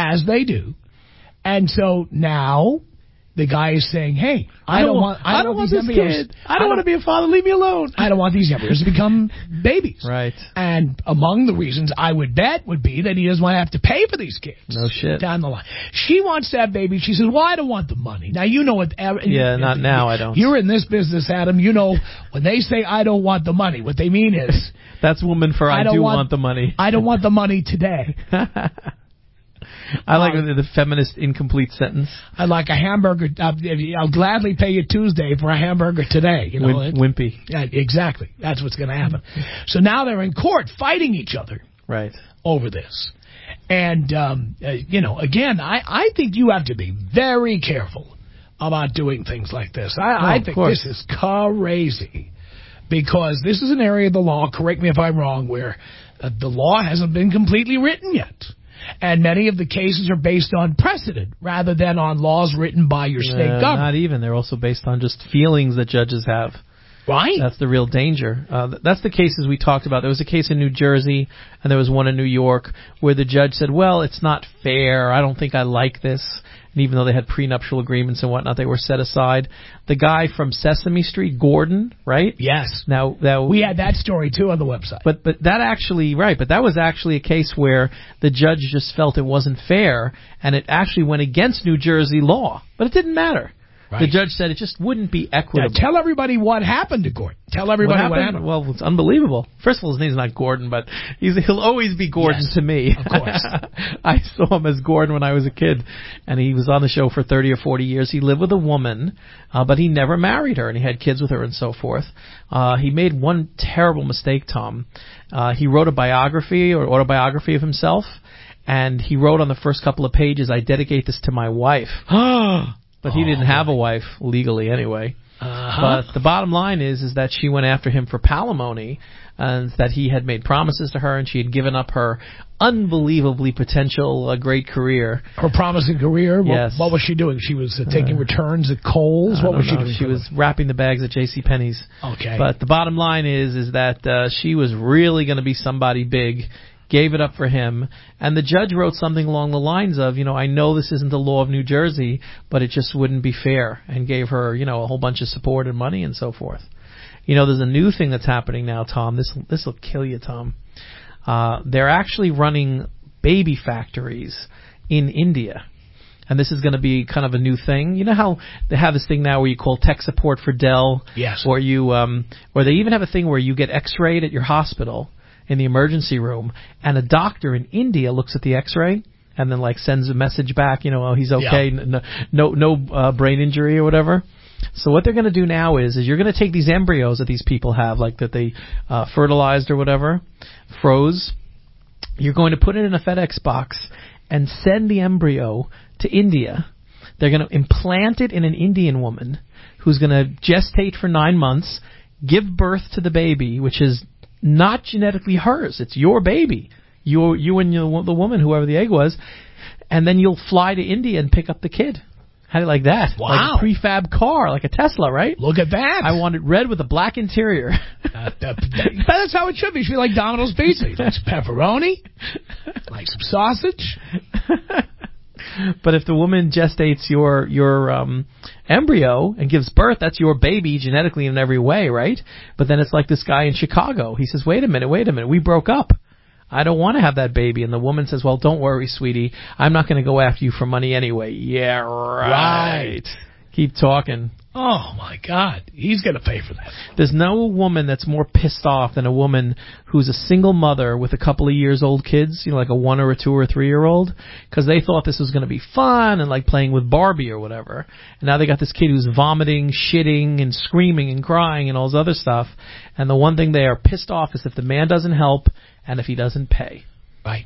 And so now the guy is saying, hey, I don't want these embryos. Kid. I don't want to be a father. Leave me alone. I don't want these embryos to become babies. Right. And among the reasons I would bet would be that he doesn't want to have to pay for these kids. No shit. Down the line. She wants to have babies. She says, well, I don't want the money. Now, you know what... Yeah, not now, I don't. You're in this business, Adam. You know, when they say, I don't want the money, what they mean is... That's woman for I do want the money. I don't want the money today. I like the feminist incomplete sentence. I like a hamburger. I'll gladly pay you Tuesday for a hamburger today. You know, wimpy. Yeah, exactly. That's what's going to happen. So now they're in court fighting each other. Right. Over this. And, again, I think you have to be very careful about doing things like this. I think this is crazy. Because this is an area of the law, correct me if I'm wrong, where the law hasn't been completely written yet. And many of the cases are based on precedent rather than on laws written by your state government. Not even. They're also based on just feelings that judges have. Right. That's the real danger. That's the cases we talked about. There was a case in New Jersey and there was one in New York where the judge said, well, it's not fair. I don't think I like this. And even though they had prenuptial agreements and whatnot, they were set aside. The guy from Sesame Street, Gordon, right? Yes. Now we had that story too on the website. But that actually, right? But that was actually a case where the judge just felt it wasn't fair, and it actually went against New Jersey law. But it didn't matter. Right. The judge said it just wouldn't be equitable. Now, tell everybody what happened to Gordon. Tell everybody what happened. Well, it's unbelievable. First of all, his name's not Gordon, but he'll always be Gordon to me. Of course. I saw him as Gordon when I was a kid, and he was on the show for 30 or 40 years. He lived with a woman, but he never married her, and he had kids with her and so forth. He made one terrible mistake, Tom. He wrote a biography or autobiography of himself, and he wrote on the first couple of pages, I dedicate this to my wife. But he didn't have a wife legally anyway. But the bottom line is that she went after him for palimony, and that he had made promises to her, and she had given up her unbelievably potential great career. Her promising career? Yes. What was she doing? She was taking returns at Kohl's? What was she doing? She was wrapping the bags at JCPenney's. Okay. But the bottom line is that she was really going to be somebody big. Gave it up for him, and the judge wrote something along the lines of, I know this isn't the law of New Jersey, but it just wouldn't be fair, and gave her, a whole bunch of support and money and so forth. There's a new thing that's happening now, Tom. This will kill you, Tom. They're actually running baby factories in India. And this is going to be kind of a new thing. You know how they have this thing now where you call tech support for Dell? Yes. Or or they even have a thing where you get x-rayed at your hospital in the emergency room, and a doctor in India looks at the x-ray and then like sends a message back, oh, he's okay, no brain injury or whatever. So what they're going to do now is you're going to take these embryos that these people have, like that they fertilized or whatever, froze. You're going to put it in a FedEx box and send the embryo to India. They're going to implant it in an Indian woman who's going to gestate for 9 months, give birth to the baby, which is not genetically hers. It's your baby. You and the woman, whoever the egg was, and then you'll fly to India and pick up the kid. How do you like that? Wow. Like a prefab car, like a Tesla, right? Look at that. I want it red with a black interior. That's how it should be. It should be like Domino's Pizza. He likes pepperoni, like some sausage. But if the woman gestates your embryo and gives birth, that's your baby genetically in every way, right? But then it's like this guy in Chicago. He says, wait a minute, we broke up. I don't want to have that baby. And the woman says, well, don't worry, sweetie. I'm not going to go after you for money anyway. Yeah, right. Keep talking. Oh, my God. He's going to pay for that. There's no woman that's more pissed off than a woman who's a single mother with a couple of years old kids, like a 1 or a 2 or 3 year old, because they thought this was going to be fun and like playing with Barbie or whatever. And now they got this kid who's vomiting, shitting, and screaming and crying and all this other stuff. And the one thing they are pissed off is if the man doesn't help and if he doesn't pay. Right.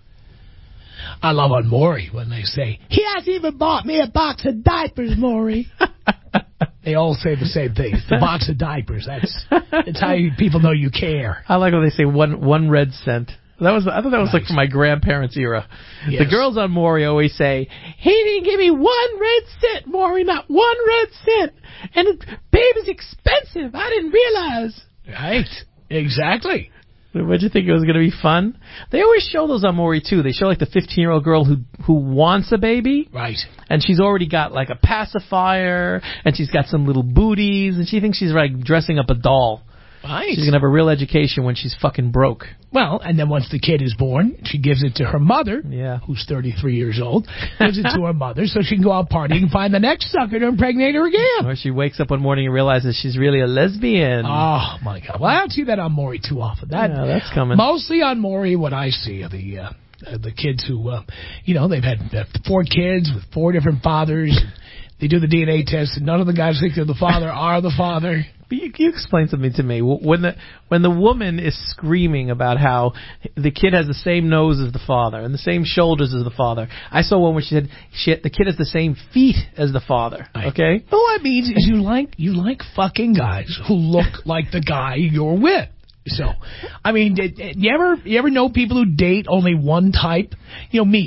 I love on Maury when they say, he hasn't even bought me a box of diapers, Maury. They all say the same thing. It's the box of diapers. That's how people know you care. I like when they say one red cent. I thought that was nice. like from my grandparents' era. Yes. The girls on Maury always say, he didn't give me 1 red cent, Maury, not 1 red cent. And baby's expensive. I didn't realize. Right. Exactly. What'd you think it was going to be fun? They always show those on Maury, too. They show, like, the 15-year-old girl who wants a baby. Right. And she's already got, like, a pacifier, and she's got some little booties, and she thinks she's, like, dressing up a doll. Right. She's going to have a real education when she's fucking broke. Well, and then once the kid is born, she gives it to her mother, who's 33 years old, gives it to her mother so she can go out partying and find the next sucker to impregnate her again. Or she wakes up one morning and realizes she's really a lesbian. Oh, my God. Well, I don't see that on Maury too often. That's coming. Mostly on Maury, what I see are the kids who, they've had 4 kids with 4 different fathers. They do the DNA test, and none of the guys think they're the father are the father. You explain something to me. When the woman is screaming about how the kid has the same nose as the father and the same shoulders as the father, I saw one where she said the kid has the same feet as the father. Okay? All that means is you like fucking guys who look like the guy you're with. So, I mean, you ever know people who date only one type? Me,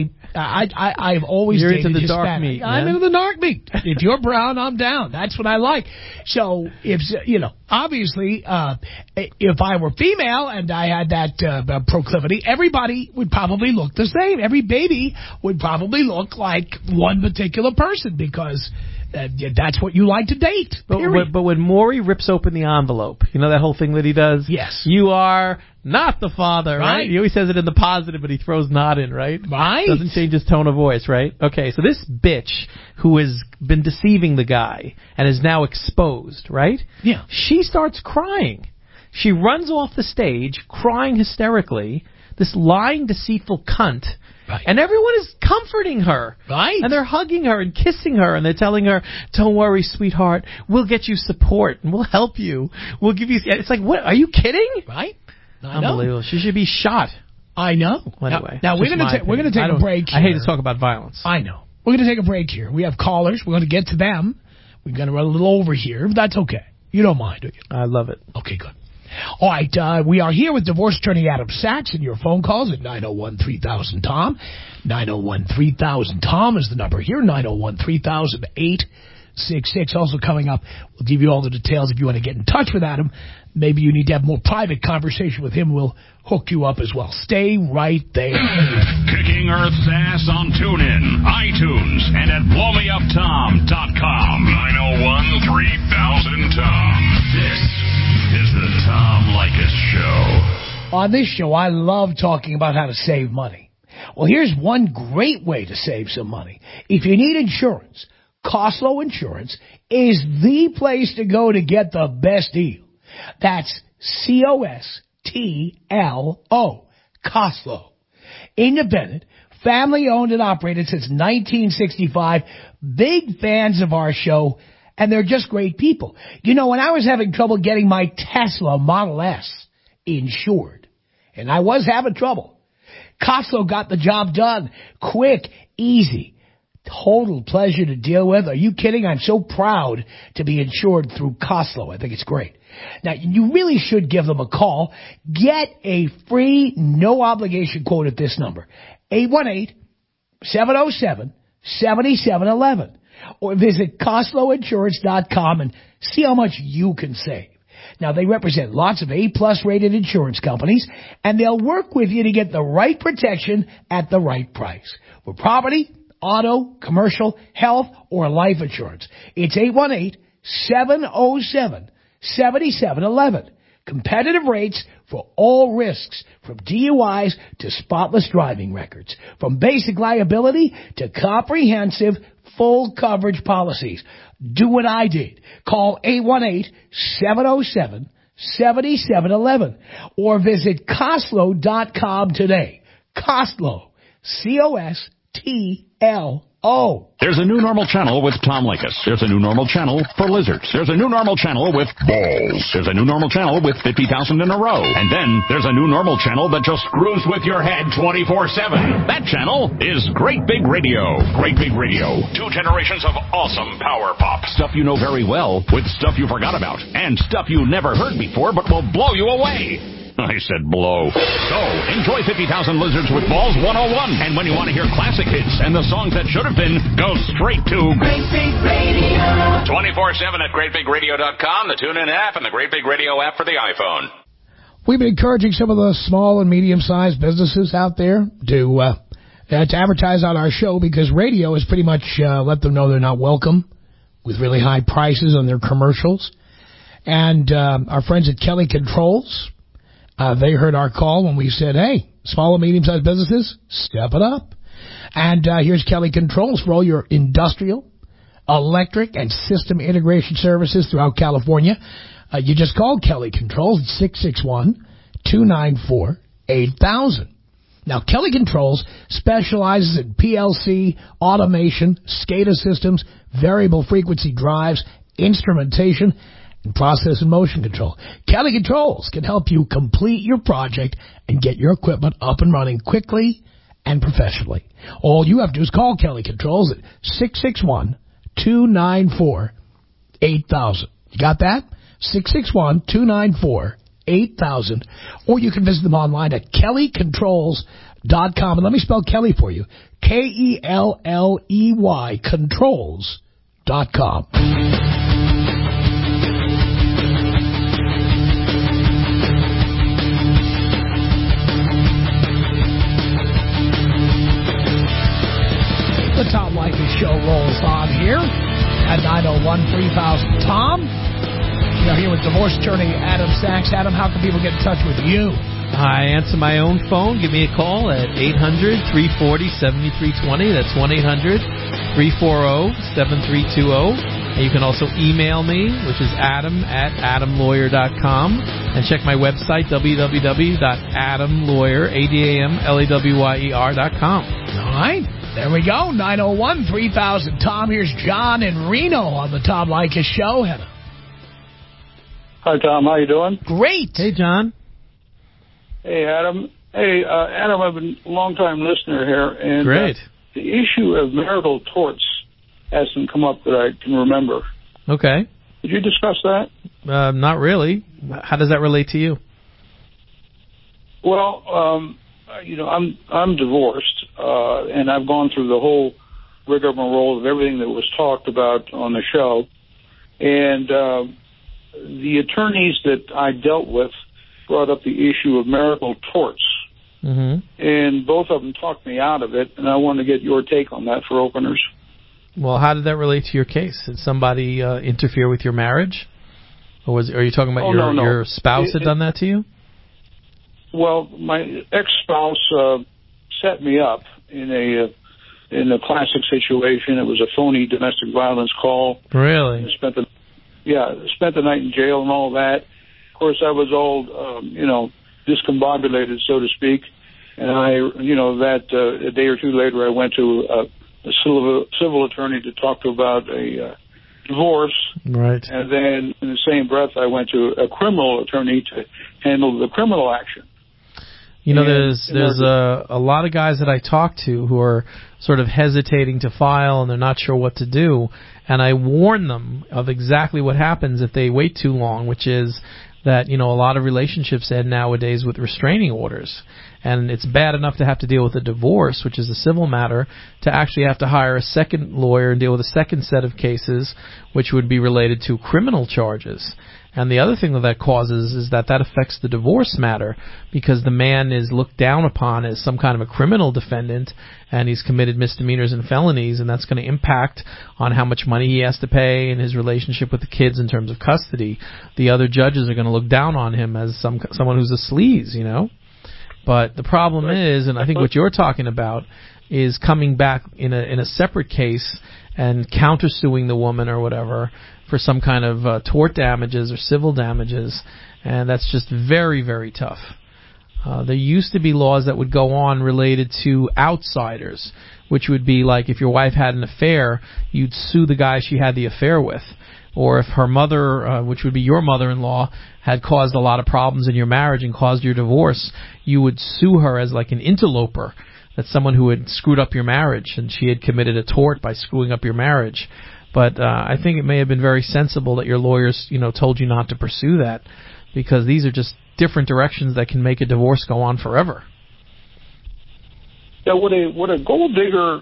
I've always You're dated into the Hispanic. dark meat, I'm into the dark meat. If you're brown, I'm down. That's what I like. So, obviously, if I were female and I had that proclivity, everybody would probably look the same. Every baby would probably look like one particular person because that's what you like to date. But when Maury rips open the envelope, that whole thing that he does? Yes. You are not the father, right? He always says it in the positive, but he throws not in, right? Right. Doesn't change his tone of voice, right? Okay, so this bitch who has been deceiving the guy and is now exposed, right? Yeah. She starts crying. She runs off the stage, crying hysterically, this lying, deceitful cunt. Right. And everyone is comforting her. Right. And they're hugging her and kissing her, and they're telling her, don't worry, sweetheart, we'll get you support, and we'll help you. We'll give you... It's like, what? Are you kidding? Right. Unbelievable. She should be shot. I know. Well, anyway, now we're going to take a break here. I hate to talk about violence. I know. We're going to take a break here. We have callers. We're going to get to them. We're going to run a little over here, but that's okay. You don't mind, do you? I love it. Okay, good. All right, we are here with divorce attorney Adam Sachs, and your phone calls at 901-3000-TOM. 901-3000-TOM is the number here, 901-3000-866. Also coming up, we'll give you all the details if you want to get in touch with Adam. Maybe you need to have more private conversation with him. We'll hook you up as well. Stay right there. Kicking Earth's ass on TuneIn, iTunes, and at BlowMeUpTom.com. 901-3000-TOM. This is the Tom Leykis Show. On this show, I love talking about how to save money. Well, here's one great way to save some money. If you need insurance, Costlow Insurance is the place to go to get the best deal. That's Costlo. Costlow. Independent, Family owned and operated since 1965. Big fans of our show, and they're just great people. You know, when I was having trouble getting my Tesla Model S insured, and I was having trouble, Costco got the job done. Quick, easy, total pleasure to deal with. Are you kidding? I'm so proud to be insured through Costco. I think it's great. Now, you really should give them a call. Get a free, no-obligation quote at this number, 818-707-7711. Or visit CostcoInsurance.com and see how much you can save. Now, they represent lots of A-plus rated insurance companies, and they'll work with you to get the right protection at the right price. For property, auto, commercial, health, or life insurance. It's 818-707-7711. Competitive rates for all risks, from DUIs to spotless driving records, from basic liability to comprehensive full coverage policies. Do what I did. Call 818-707-7711 or visit Costco.com today. Costco. C-O-S-T-L-O. There's a new normal channel with Tom Leykis. There's a new normal channel for lizards. There's a new normal channel with balls. There's a new normal channel with 50,000 in a row. And then there's a new normal channel that just screws with your head 24/7. That channel is Great Big Radio. Great Big Radio. 2 generations of awesome power pop. Stuff you know very well with stuff you forgot about. And stuff you never heard before but will blow you away. I said blow. So, enjoy 50,000 Lizards with Balls 101. And when you want to hear classic hits and the songs that should have been, go straight to Great Big Radio. 24/7 at GreatBigRadio.com, the TuneIn app, and the Great Big Radio app for the iPhone. We've been encouraging some of the small and medium-sized businesses out there to advertise on our show because radio has pretty much let them know they're not welcome with really high prices on their commercials. And our friends at Kelly Controls, they heard our call when we said, hey, small and medium-sized businesses, step it up. And here's Kelly Controls for all your industrial, electric, and system integration services throughout California. You just call Kelly Controls at 661-294-8000. Now, Kelly Controls specializes in PLC, automation, SCADA systems, variable frequency drives, instrumentation, and process and motion control. Kelly Controls can help you complete your project and get your equipment up and running quickly and professionally. All you have to do is call Kelly Controls at 661-294-8000. You got that? 661-294-8000. Or you can visit them online at kellycontrols.com. And let me spell Kelly for you. K-E-L-L-E-Y controls.com. The Tom Leykis Show rolls on here at 901-3000. Tom, you're here with divorce attorney Adam Sachs. Adam, how can people get in touch with you? I answer my own phone. Give me a call at 800-340-7320. That's 1-800-340-7320. And you can also email me, which is adam@adamlawyer.com. And check my website, www.adamlawyer.com. All right. There we go, 901-3000. Tom, here's John in Reno on the Tom Leykis Show. Hi, Tom. How you doing? Great. Hey, John. Hey, Adam. Hey, Adam, I've been a long-time listener here. And, great. The issue of marital torts hasn't come up that I can remember. Okay. Did you discuss that? Not really. How does that relate to you? Well, you know, I'm divorced, and I've gone through the whole rigmarole of everything that was talked about on the show. And the attorneys that I dealt with brought up the issue of marital torts. Mm-hmm. And both of them talked me out of it, and I wanted to get your take on that for openers. Well, how did that relate to your case? Did somebody interfere with your marriage? Or are you talking about your spouse had done that to you? Well, my ex-spouse set me up in a classic situation. It was a phony domestic violence call. Really? Spent the night in jail and all that. Of course, I was all discombobulated, so to speak. And a day or two later, I went to a civil attorney to talk to about a divorce. Right. And then in the same breath, I went to a criminal attorney to handle the criminal action. You know, there's a lot of guys that I talk to who are sort of hesitating to file and they're not sure what to do. And I warn them of exactly what happens if they wait too long, which is that, a lot of relationships end nowadays with restraining orders. And it's bad enough to have to deal with a divorce, which is a civil matter, to actually have to hire a second lawyer and deal with a second set of cases, which would be related to criminal charges. And the other thing that causes is that affects the divorce matter, because the man is looked down upon as some kind of a criminal defendant, and he's committed misdemeanors and felonies, and that's going to impact on how much money he has to pay and his relationship with the kids in terms of custody. The other judges are going to look down on him as someone who's a sleaze, But the problem is, and I think what you're talking about, is coming back in a separate case and countersuing the woman or whatever for some kind of tort damages or civil damages, and that's just very, very tough. There used to be laws that would go on related to outsiders, which would be like if your wife had an affair, you'd sue the guy she had the affair with. Or if her mother, which would be your mother-in-law, had caused a lot of problems in your marriage and caused your divorce, you would sue her as like an interloper. That's someone who had screwed up your marriage, and she had committed a tort by screwing up your marriage. But I think it may have been very sensible that your lawyers, told you not to pursue that, because these are just different directions that can make a divorce go on forever. Yeah, would a gold digger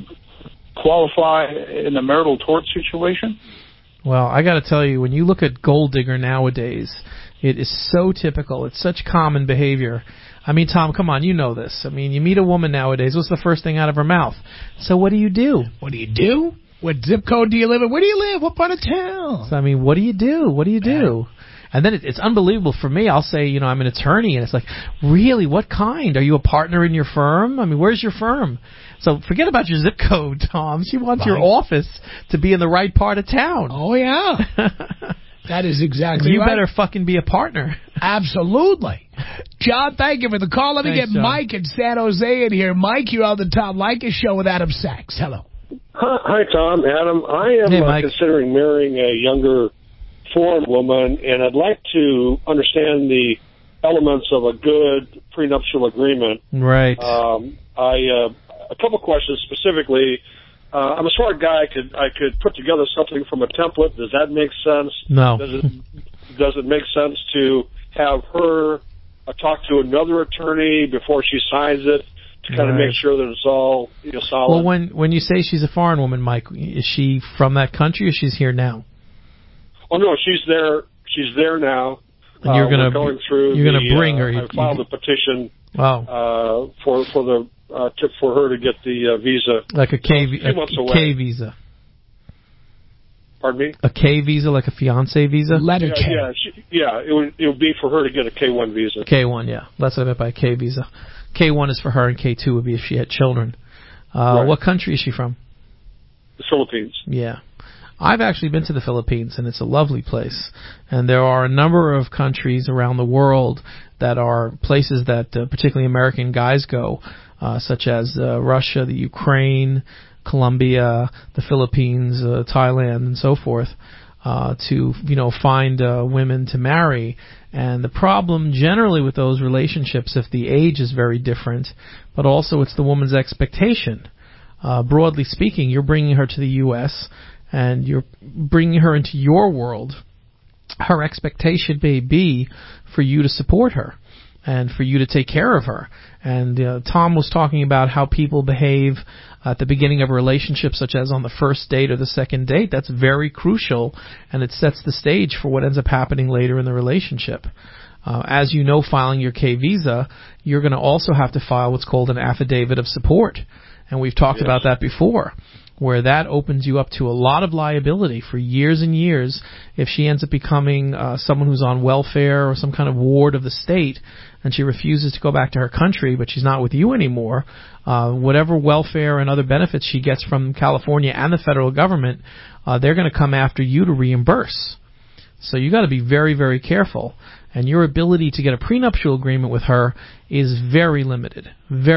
qualify in a marital tort situation? Well, I got to tell you, when you look at gold digger nowadays, it is so typical. It's such common behavior. I mean, Tom, come on, you know this. I mean, you meet a woman nowadays, what's the first thing out of her mouth? So what do you do? What do you do? What zip code do you live in? Where do you live? What part of town? So, I mean, what do you do? What do you do? And then it's unbelievable for me. I'll say, I'm an attorney, and it's like, really, what kind? Are you a partner in your firm? I mean, where's your firm? So forget about your zip code, Tom. She wants your office to be in the right part of town. Oh, yeah. That is exactly you right. You better fucking be a partner. Absolutely. John, thank you for the call. Let me get John. Mike in San Jose in here. Mike, you're on the Tom Leykis Show with Adam Sachs. Hello. Hi, Tom. Adam, I am considering marrying a younger foreign woman, and I'd like to understand the elements of a good prenuptial agreement. Right. A couple questions specifically. I'm a smart guy. I could put together something from a template. Does that make sense? No. Does it make sense to have her talk to another attorney before she signs it to kind of make sure that it's all solid? Well, when you say she's a foreign woman, Mike, is she from that country or she's here now? Oh no, she's there. She's there now. And you're gonna bring her. I filed a petition. Wow. For her to get the visa, like a K visa. Pardon me? A K visa, like a fiancé visa. Letter K. It would be for her to get a K1 visa. K1, yeah. That's what I meant by a K visa. K1 is for her, and K2 would be if she had children. What country is she from? The Philippines. Yeah. I've actually been to the Philippines, and it's a lovely place. And there are a number of countries around the world that are places that particularly American guys go, such as Russia, the Ukraine, Colombia, the Philippines, Thailand, and so forth, to find women to marry. And the problem generally with those relationships, if the age is very different, but also it's the woman's expectation. Broadly speaking, you're bringing her to the U.S., and you're bringing her into your world. Her expectation may be for you to support her and for you to take care of her. And Tom was talking about how people behave at the beginning of a relationship, such as on the first date or the second date. That's very crucial, and it sets the stage for what ends up happening later in the relationship. As you know, filing your K visa, you're going to also have to file what's called an affidavit of support. And we've talked about that before, where that opens you up to a lot of liability for years and years if she ends up becoming someone who's on welfare or some kind of ward of the state, and she refuses to go back to her country, but she's not with you anymore. Whatever welfare and other benefits she gets from California and the federal government, they're going to come after you to reimburse. So you got to be very, very careful. And your ability to get a prenuptial agreement with her is very limited,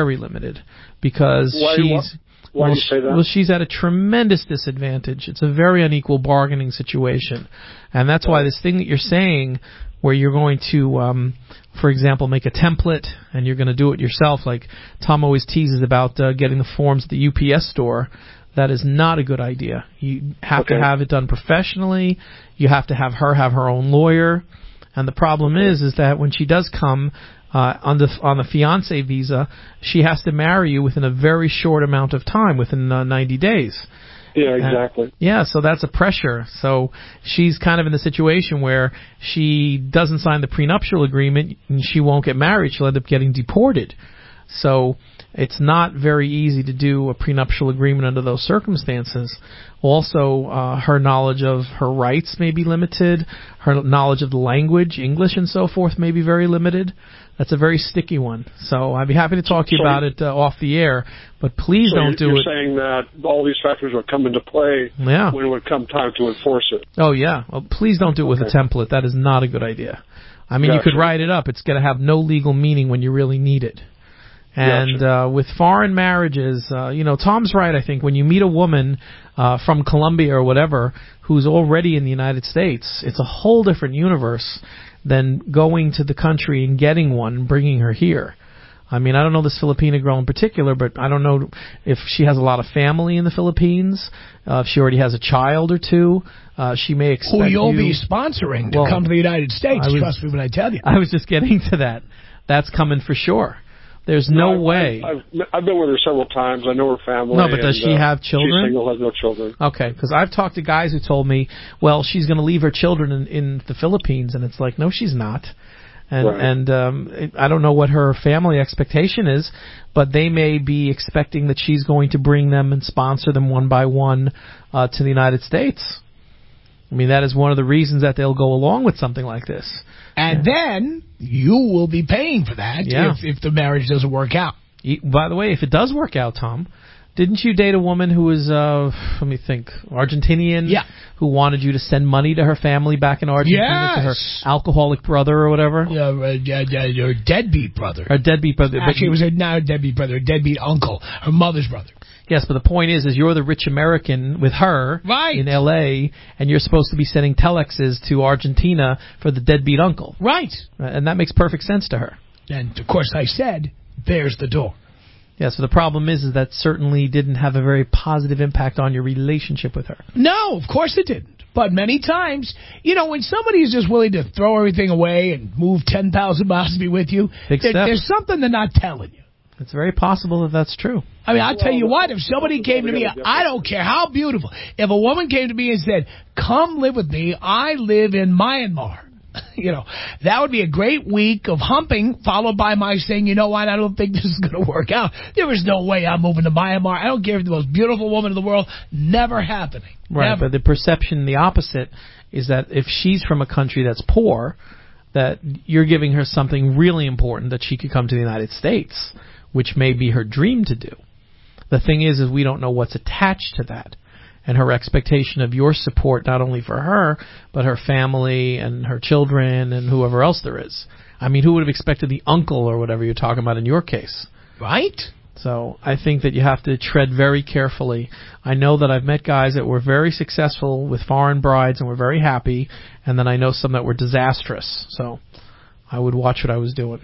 because Why do you say that? Well, she's at a tremendous disadvantage. It's a very unequal bargaining situation. And that's why this thing that you're saying, where you're going to, for example, make a template and you're going to do it yourself, like Tom always teases about getting the forms at the UPS store, that is not a good idea. You have to have it done professionally. You have to have her own lawyer. And the problem is that when she does come on the fiance visa, she has to marry you within a very short amount of time, within 90 days. Yeah, exactly. So that's a pressure. So she's kind of in the situation where she doesn't sign the prenuptial agreement and she won't get married. She'll end up getting deported. So it's not very easy to do a prenuptial agreement under those circumstances. Also, her knowledge of her rights may be limited. Her knowledge of the language, English and so forth, may be very limited. That's a very sticky one. So I'd be happy to talk to you about it off the air, but please don't do it. You're saying that all these factors would come into play when it would come time to enforce it. Oh, yeah. Well, please don't do it with a template. That is not a good idea. I mean, you could write it up. It's going to have no legal meaning when you really need it. And with foreign marriages, Tom's right, I think. When you meet a woman from Colombia or whatever who's already in the United States, it's a whole different universe than going to the country and getting one and bringing her here. I mean, I don't know this Filipina girl in particular, but I don't know if she has a lot of family in the Philippines, if she already has a child or two. She may expect who you'll be sponsoring to come to the United States, trust me when I tell you. I was just getting to that. That's coming for sure. There's no way. I've been with her several times. I know her family. No, but does she have children? She's single, has no children. Okay, because I've talked to guys who told me, well, she's going to leave her children in the Philippines, and it's like, no, she's not. And I don't know what her family expectation is, but they may be expecting that she's going to bring them and sponsor them one by one to the United States. I mean, that is one of the reasons that they'll go along with something like this. And then you will be paying for that if the marriage doesn't work out. By the way, if it does work out, Tom, didn't you date a woman who was, let me think, Argentinian? Yeah. Who wanted you to send money to her family back in Argentina, to her alcoholic brother or whatever? Her deadbeat brother. Her deadbeat brother. Actually, it was not a deadbeat brother, a deadbeat uncle, her mother's brother. Yes, but the point is you're the rich American with her in L.A., and you're supposed to be sending telexes to Argentina for the deadbeat uncle. Right. And that makes perfect sense to her. And, of course, I said, there's the door. Yeah, so the problem is that certainly didn't have a very positive impact on your relationship with her. No, of course it didn't. But many times, when somebody is just willing to throw everything away and move 10,000 miles to be with you, there's something they're not telling you. It's very possible that that's true. I mean, I'll tell you what, if somebody came to me, I don't care how beautiful, if a woman came to me and said, come live with me, I live in Myanmar, that would be a great week of humping, followed by my saying, you know what, I don't think this is going to work out. There is no way I'm moving to Myanmar. I don't care if the most beautiful woman in the world, never happening. Right, never. But the perception, the opposite, is that if she's from a country that's poor, that you're giving her something really important, that she could come to the United States, which may be her dream to do. The thing is we don't know what's attached to that. And her expectation of your support, not only for her, but her family and her children and whoever else there is. I mean, who would have expected the uncle or whatever you're talking about in your case? Right. So I think that you have to tread very carefully. I know that I've met guys that were very successful with foreign brides and were very happy, and then I know some that were disastrous. So I would watch what I was doing.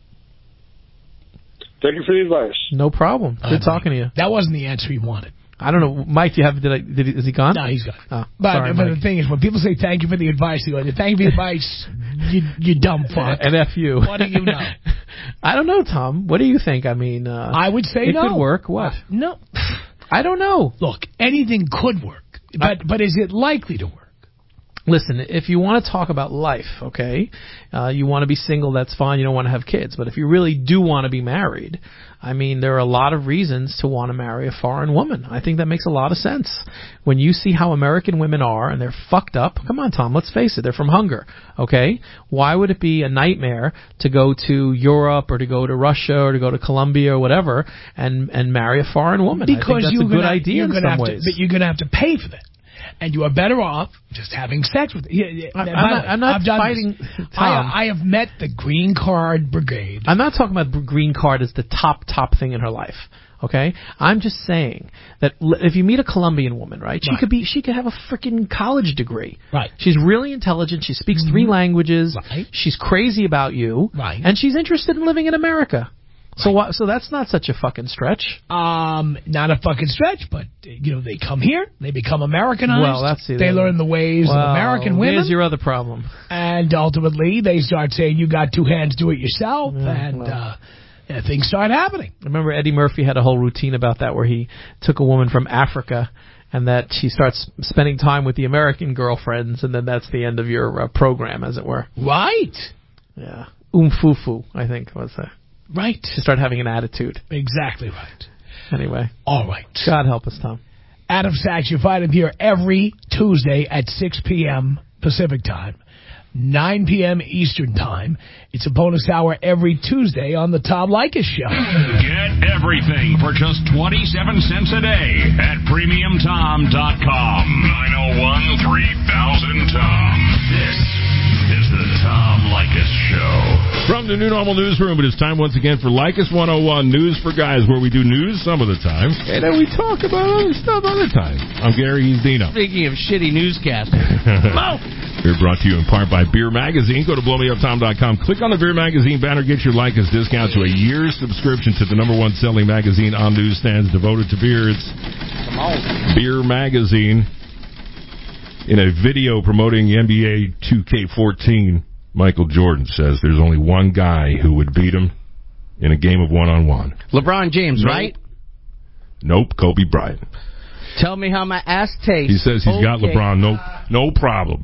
Thank you for the advice. No problem. Good talking to you. That wasn't the answer he wanted. I don't know, Mike. Is he gone? No, he's gone. Oh, but the thing is, when people say thank you for the advice, they go, thank you for the advice, you dumb fuck. And F you. What do you know? I don't know, Tom. What do you think? I mean, I would say it could work. What? No, I don't know. Look, anything could work, but is it likely to work? Listen, if you want to talk about life, okay, you want to be single, that's fine. You don't want to have kids. But if you really do want to be married, I mean, there are a lot of reasons to want to marry a foreign woman. I think that makes a lot of sense. When you see how American women are and they're fucked up, come on, Tom, let's face it, they're from hunger, okay? Why would it be a nightmare to go to Europe or to go to Russia or to go to Colombia or whatever and marry a foreign woman? Because I think that's a good idea in some ways. But you're going to have to pay for that. And you are better off just having sex with it. I'm not fighting, Tom. I have met the green card brigade. I'm not talking about green card as the top thing in her life. Okay, I'm just saying that if you meet a Colombian woman, right, she could have a freaking college degree. Right. She's really intelligent. She speaks 3 languages. Right. She's crazy about you. Right. And she's interested in living in America. Right. So that's not such a fucking stretch. Not a fucking stretch, but they come here, they become Americanized. Well, they learn the ways of American women. Here's your other problem. And ultimately, they start saying, "You got 2 hands, do it yourself," things start happening. I remember Eddie Murphy had a whole routine about that, where he took a woman from Africa, and that she starts spending time with the American girlfriends, and then that's the end of your program, as it were. Right. Yeah. Umfufu, I think, was that. Right. She started having an attitude. Exactly right. Anyway. All right. God help us, Tom. Adam Sachs, you find him here every Tuesday at 6 p.m. Pacific Time, 9 p.m. Eastern Time. It's a bonus hour every Tuesday on the Tom Leykis Show. Get everything for just 27 cents a day at PremiumTom.com. 901-3000-TOM. This is the Tom Leykis Show. From the New Normal Newsroom, it is time once again for Leykis 101 News for Guys, where we do news some of the time, and then we talk about other stuff other times. I'm Gary, he's Dino. Speaking of shitty newscasters. We're brought to you in part by Beer Magazine. Go to blowmeuptom.com. Click on the Beer Magazine banner. Get your Leykis discount to a year's subscription to the #1 selling magazine on newsstands devoted to beer. It's Beer Magazine. In a video promoting NBA 2K14, Michael Jordan says there's only one guy who would beat him in a game of one-on-one. LeBron James, right? Nope, Kobe Bryant. Tell me how my ass tastes. He says he's got LeBron, no problem.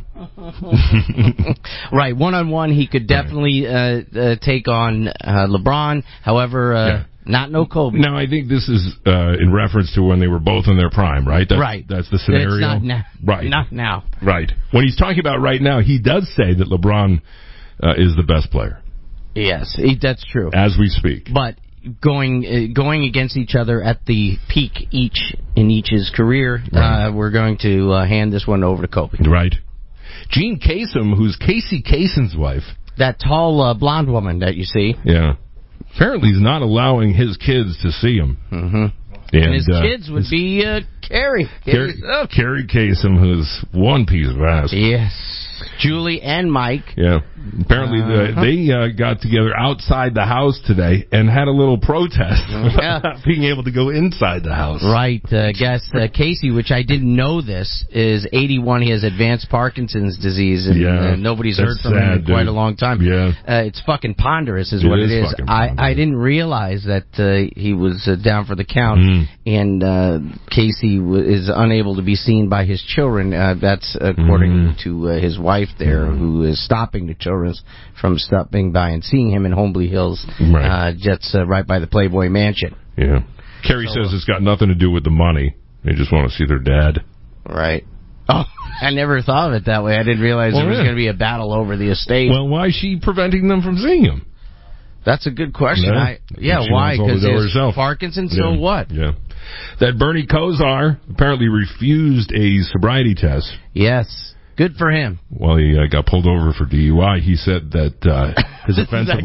Right, one-on-one, he could definitely take on LeBron. However, not no Kobe. Now, I think this is in reference to when they were both in their prime, right? That's the scenario. It's not now. Right. Not now. Right. When he's talking about right now, he does say that LeBron is the best player. Yes, that's true. As we speak. But going against each other at the peak in each's career, we're going to hand this one over to Kobe. Right. Jean Kasem, who's Casey Kasem's wife. That tall blonde woman that you see. Yeah. Apparently he's not allowing his kids to see him. Mm-hmm. And his kids would be Carrie. Carrie Kasem, who's one piece of ass. Yes. Julie and Mike. Yeah. Apparently they got together outside the house today and had a little protest about being able to go inside the house. Right. I guess Casey, which I didn't know this, is 81. He has advanced Parkinson's disease, and nobody's heard from him in quite a long time. Yeah. It's fucking ponderous is what it is. I didn't realize that he was down for the count, and Casey is unable to be seen by his children. That's according to his wife there, who is stopping the children from stopping by and seeing him in Hombley Hills, just right by the Playboy Mansion. Yeah. Carrie says it's got nothing to do with the money. They just want to see their dad. Right. Oh, I never thought of it that way. I didn't realize there was going to be a battle over the estate. Well, why is she preventing them from seeing him? That's a good question. Why? Because Parkinson's, so what? Yeah. That Bernie Kosar apparently refused a sobriety test. Yes. Good for him. Well, he got pulled over for DUI. He said that his offensive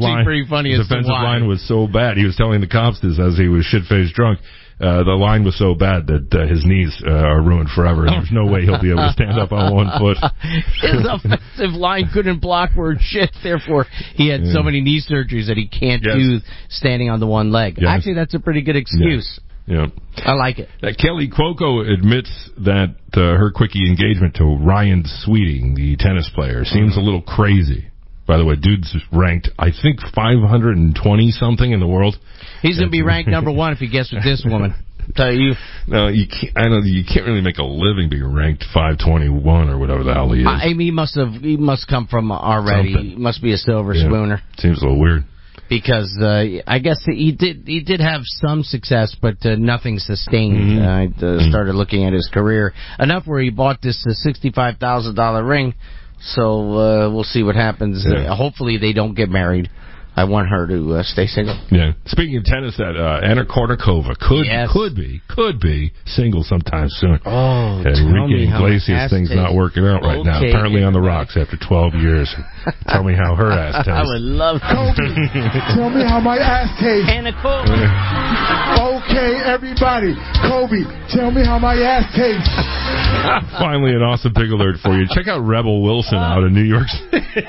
line was so bad. He was telling the cops this as he was shit-faced drunk. The line was so bad that his knees are ruined forever. There's no way he'll be able to stand up on one foot. His offensive line couldn't block word shit. Therefore, he had so many knee surgeries that he can't do standing on the one leg. Yes. Actually, that's a pretty good excuse. Yeah. I like it. Kelly Cuoco admits that her quickie engagement to Ryan Sweeting, the tennis player, seems a little crazy. By the way, dude's ranked, I think, 520-something in the world. He's going to be ranked number one if he gets with this woman. Tell you. No, you can't. I know you can't really make a living being ranked 521 or whatever the hell he is. I mean, he must come from already. He must be a silver spooner. Seems a little weird. Because I guess he did have some success, but nothing sustained. I started looking at his career enough where he bought this $65,000 ring. So we'll see what happens. Hopefully they don't get married. I want her to stay single. Yeah. Speaking of tennis, that Anna Kournikova could be single sometime soon. Oh, Enrique Iglesias thing's not working out right now. Apparently on the rocks after 12 years. Tell me how her ass tastes. I would love to. Tell me how my ass tastes. Anna Kournikova. Okay, everybody. Kobe, tell me how my ass tastes. Finally, an awesome pig alert for you. Check out Rebel Wilson out of New York City.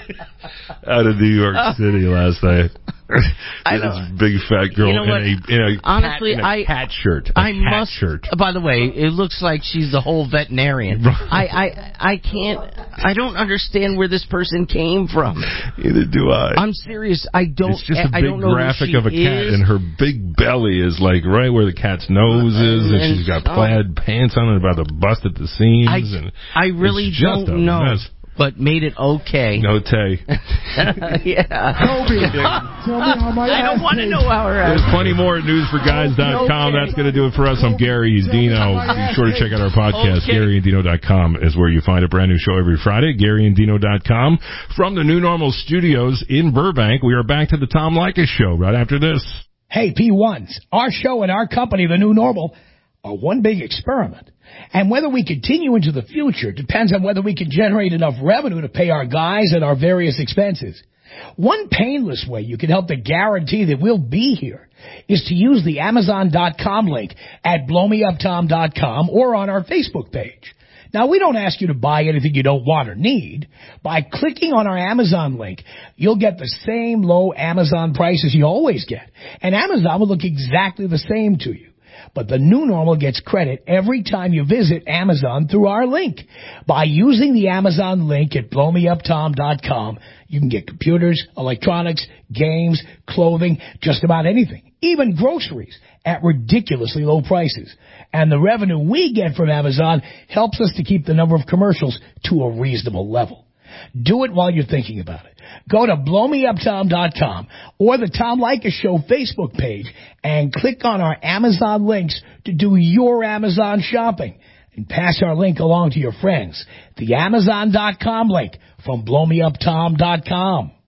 Last night. I know. This big fat girl in a cat shirt. Shirt. By the way, it looks like she's the whole veterinarian. I don't understand where this person came from. Neither do I. I'm serious. I don't. It's just a big graphic of a cat, and her big belly is like right where the cat's nose is, and she's got plaid pants on and about to bust at the seams. I really don't know. Mess. But made it okay. No tay. Yeah. Kobe, tell me how my I don't want to know how her ass. There's plenty more at newsforguys.com. That's going to do it for us. I'm Gary. He's Dino. Be sure to check out our podcast. GaryandDino.com is where you find a brand new show every Friday. GaryandDino.com. From the New Normal Studios in Burbank, we are back to the Tom Leykis Show right after this. Hey, P1s, our show and our company, The New Normal, are one big experiment. And whether we continue into the future depends on whether we can generate enough revenue to pay our guys and our various expenses. One painless way you can help to guarantee that we'll be here is to use the Amazon.com link at blowmeuptom.com or on our Facebook page. Now, we don't ask you to buy anything you don't want or need. By clicking on our Amazon link, you'll get the same low Amazon prices you always get. And Amazon will look exactly the same to you. But the New Normal gets credit every time you visit Amazon through our link. By using the Amazon link at blowmeuptom.com, you can get computers, electronics, games, clothing, just about anything, even groceries, at ridiculously low prices. And the revenue we get from Amazon helps us to keep the number of commercials to a reasonable level. Do it while you're thinking about it. Go to blowmeuptom.com or the Tom Leykis Show Facebook page and click on our Amazon links to do your Amazon shopping. And pass our link along to your friends. The Amazon.com link from blowmeuptom.com.